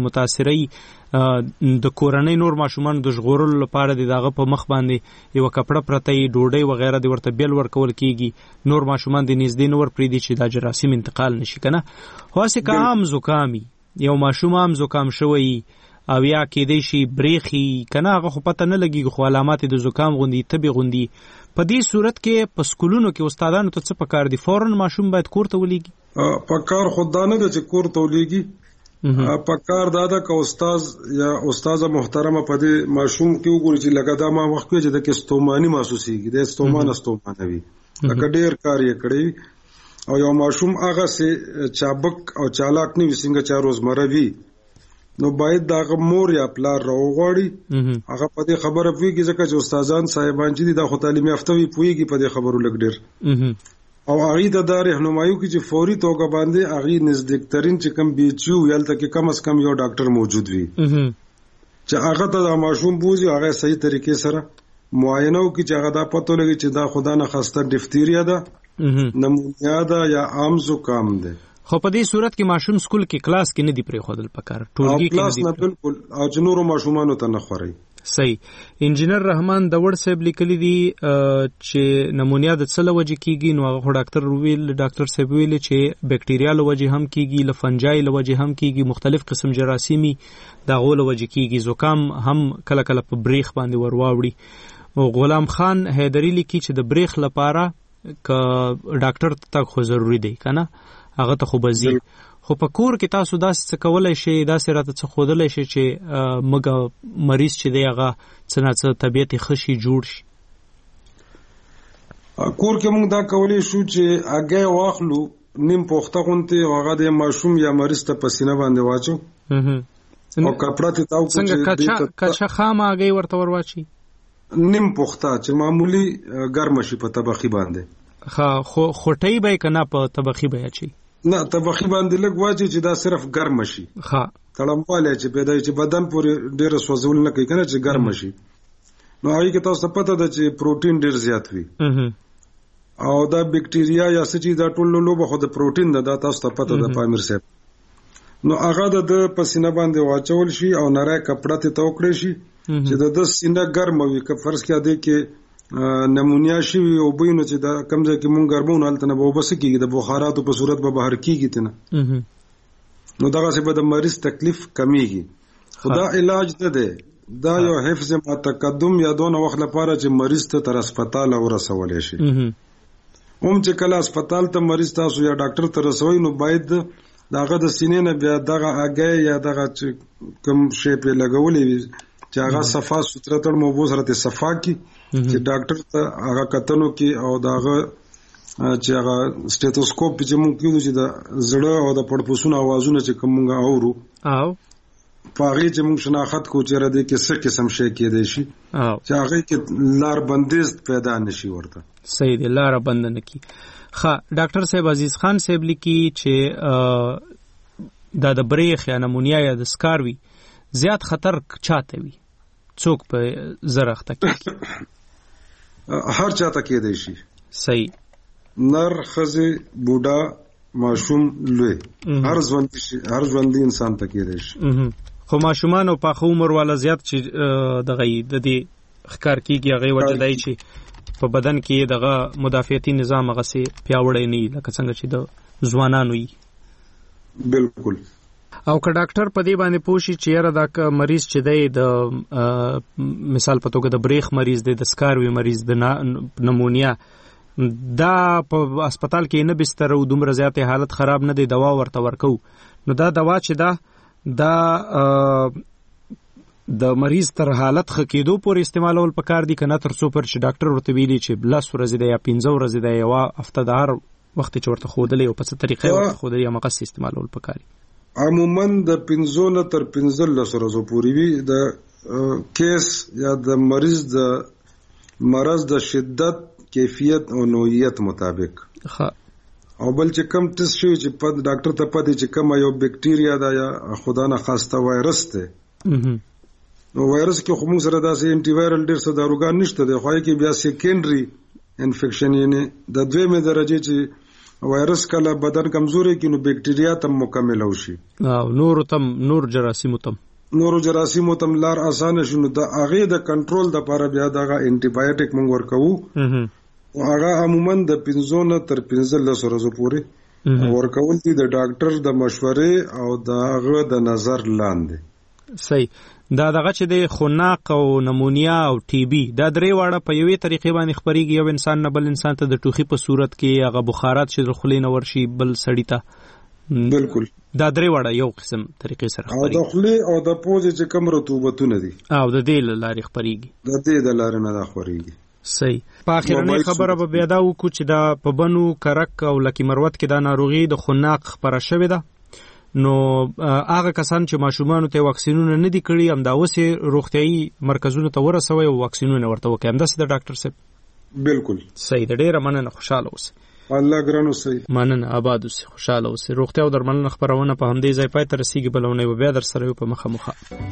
متاثرې د کورنۍ نور ماشومان د ژغورلو لپاره دغه په مخ باندې یو کپړه پرته ډوډۍ وغیرہ د ورته بیل ورکول کیږي نور ماشومان د نږدې نور پریدي چې د جراثیم انتقال نشي کنه خاصه که عام زکامي یو ماشوم عام زکام شوی او یا کې دی شي بریخي کنه هغه خو پته نه لګي خو علامات د زکام غوندي تبي غوندي په دې صورت کې په سکولونو کې استادانو ته څه پکار دي فورن ماشوم باید کور ته ولېږي پکار خدانه د چې کور ته ولېږي پکار دادا که استاد یا استاده محترمه په دې ماشوم کې وګوري چې لګا دا ما وخت کې چې د کستومانی محسوسيږي د استومان استومانوي لکه ډېر کار یې کړی او یو ماشوم هغه سه چابک او چالاک نه وسنګ چا روزمره وي نو باید دا مور یا پلار راوغړي هغه په دې خبره پويږي ځکه چې استادان صاحبان چې دا خو تعلیم یافته وي پويږي په دې خبرو لګ ډېر او هغه د دار رهنمایي کې چې فوري توګه باندې هغه نزدیکترین چې کم بي چو یالته کې کم از کم یو ډاکټر موجود وي چې هغه ته د ماشوم بوزي هغه صحیح طریقې سره معاینه وکړي چې هغه دا پته لګي چې دا خدا نه خسته ډیفتیریا ده نمونیا ده یا عام زکام ده خو په دې صورت کې ماشوم سکول کې کلاس کې نه دی پرې خودل پکار ټولګي کې نه دی بالکل او جنورو ماشومانو ته نه خوري صحیح انجینر رحمان دور صاحب لیکلی دی چې نمونیا د څه لوجه کیږي نو هغه ډاکټر ویل ډاکټر صاحب ویل چې بکټیریا لوجه هم کیږي لفنجای لوجه هم کیږي مختلف قسم جراثیمي دا غول لوجه کیږي زکام هم کله کله په بریخ باندې ورواوړي او غلام خان حیدری لیکي چې د بریخ لپاره ک ډاکټر ته خو ضروری دی کنه هغه ته خو بزي خو په کور کې تاسو داسې څه کولای شئ داسې راته څه خودلای شئ چې مګه مریض چې دی هغه څه نه څه طبیعت خشي جوړ شي کور کې موږ دا کولای شو چې هغه واخلو نیم پوخته غونته هغه د ماشوم یا مریض ته پسینه باندې واچو او کپڑا ته تاو کو څنګه کچا کچا خامه هغه ورته ورواچي نیم پوخته چې معمولی ګرم شي په طبخي باندې خا خو خټي به کنا په طبخي به اچي نه طبخي باندې لګ واچي چې دا صرف ګرم شي ها تړمواله چې پیدا چې بدن پورې ډېر سوځول نه کوي کنه چې ګرم شي نو هغه کې تاسو ته پته ده چې پروتین ډیر زیات وي او دا بکټیریا یا سچې دا ټول لوبه خو د پروتین ده، دا تاسو ته پته ده پامیر صاحب. نو هغه د پسینه باندې واچول شي او نری کپڑا ته توکړی شي چې د سینه ګرم وي. که فرض کړه دې کې نمونیا شي او بینو چې دا کمزې کې مونږ ګرمون حالت نه به وبس کېږي، د بخاراتو په صورت به بهر کېږي تنه، نو دغه څه به د مریض تکلیف کمیږي. خدا علاج نه دی، دا یو حفظ ما تقدم یا دونه وخت لپاره چې مریض ته تر هسپتال ورسول شي. هم چې کله هسپتال ته مریض تاسو یا ډاکټر ته رسوي نو باید داغه د سینې نه بیا دغه اگې یا دغه کوم شی په لګولې چې هغه صفا ستره تر مو بو سره ته صفا کی چې ډاکټر ته هغه کتنو کې او داغه چې هغه سټیتوسکوپ چې مونږ کیو چې د زړه او د پړپوسونو आवाजونه چې کومه اورو او پاره چې مونږ شناخت کو چې را دي کې څه قسم شي کې دی شي چې هغه کې لار بندیز پیدا نشي ورته. صحیح دی، لار بند نه کی. خا ډاکټر صاحب عزیز خان صاحب لیکي چې دا د بریخ یا نمونیا یا د سکاروي زیات خطر چاته وي، څوک په زرخته کې هر چاته کې دی شي. صحیح، نر خزه بوډا ماشوم لوی هر ژوندۍ شي، هر ژوندۍ انسان ته کې دی شي. خو ماشومان او په عمر والا زیات چې دغه د دې ښکار کیږي هغه وجه دی چې په بدن کې دغه مدافعتي نظام هغه سي پیاوړی نه لکه څنګه چې د ځوانانو وي. بالکل. او که ډاکټر په دې باندې پوښي چې یاره دا مریض چې دی د مثال په توګه د بریخ مریض دی، د سکاروي مریض، د نمونیا، دا په هسپتال کې نه بستر او دومره زیات حالت خراب نه دی، دوا ورته ورکو، نو دا دوا چې دا دا د مریض تر حالت ښه کېدو پورې استعمالول پکار دي کنه تر څو پر چې ډاکټر ورته ویلي چې لس ورځې دی یا پنځه ورځې دی یا هفته د هر وخت چې ورته ښودلی او په څه طریقې ورته ښودلی همغسې استعمالول پکار دي. عموما د پنځو نه تر پنځلس ورځو پورې وي د کیس یا د مریض د مرض د شدت، کیفیت او نوعیت مطابق. ښه. او بل چې کم ټیسټ شوی چې په ډاکټر ته پاتې چې کوم یو بکټیریا دا یا خدا نه خواسته وایرس ته، نو وایرس کې خو موږ سره داسې انټي وایرل ډېر څه داروګان نشته دی، خو کې بیا سیکنډري انفیکشن یعنی د دویمه درجه چې وایرس کله بدن کمزوري کې نو بکټیریا تم مکمل وشي او نور تم نور جراثیم تم نور جراثیم تم لار اسانه شنو د اغه د کنټرول د لپاره بیا دغه انټي بایوټیک موږ ورکو او هغه عموما د پنځه نه تر پنځلس ورځې پورې ورکول دي د ډاکټر د مشورې او دغه د نظر لاندې. صحیح. دا دغه چې د خناق او نمونیا او ټي بي دا درې واړه په یوې طریقې باندې خبريږي، یو انسان نه بل انسان ته د ټوخي په صورت کې هغه بخارات چې د خولې نه ورشي بل سړی ته. بالکل. دا درې واړه یو قسم طریقې سره خبريږي. او د خولې او د پوزې چې کوم رطوبتونه دي او د دې لارې خبريږي، د دې د لارې نه خبريږي. صحیح. په اخرنۍ خبره به بیا دا وکړو چې دا په بنو کرک او لکی مروت کې دا ناروغي د خناق خبره شوې ده، نو هغه کسان چې ماشومانو ته واکسینونه نه دي کړي هم دا اوسې روغتیايي مرکزونو ته ورسوي او واکسینونه ورته وکړي. همداسې د ډاکټر صاحب. بالکل. صحیح. د ډېره مننه، خوشحاله اوسئ. الله ګران اوسئ. مننه، آباد اوسئ، خوشحاله اوسئ. روغتیا او درملنه خبرونه په همدې ځای پای ته رسیږي، بله اونۍ به بیا در سره یو په مخه مخه.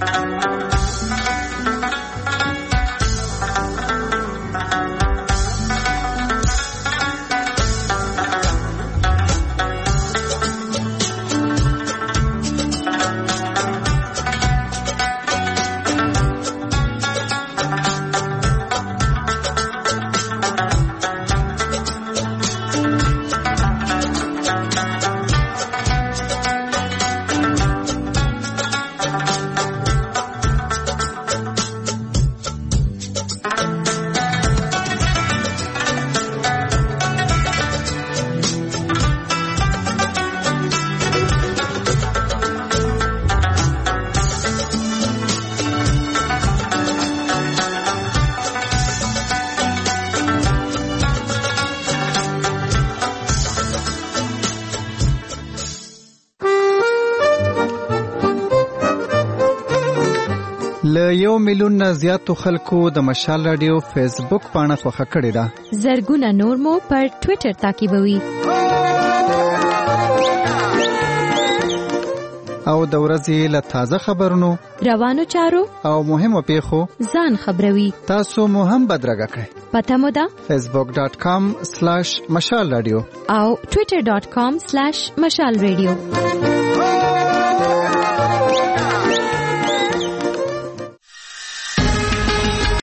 له یو میلیون نه زیاتو خلکو د مشال رادیو فیسبوک پاڼه خوښه کړې ده. زرګونه نور مو پر ټوئیټر تعقیبوي. او د ورځې له تازه خبرونو روانو چارو او مهمو پیښو ځان خبروي. تاسو مو هم بدرګه کړئ. پته مو ده فیسبوک ډاټ کام سلیش مشال رادیو او ټویټر ډاټ کام سلیش مشال رادیو.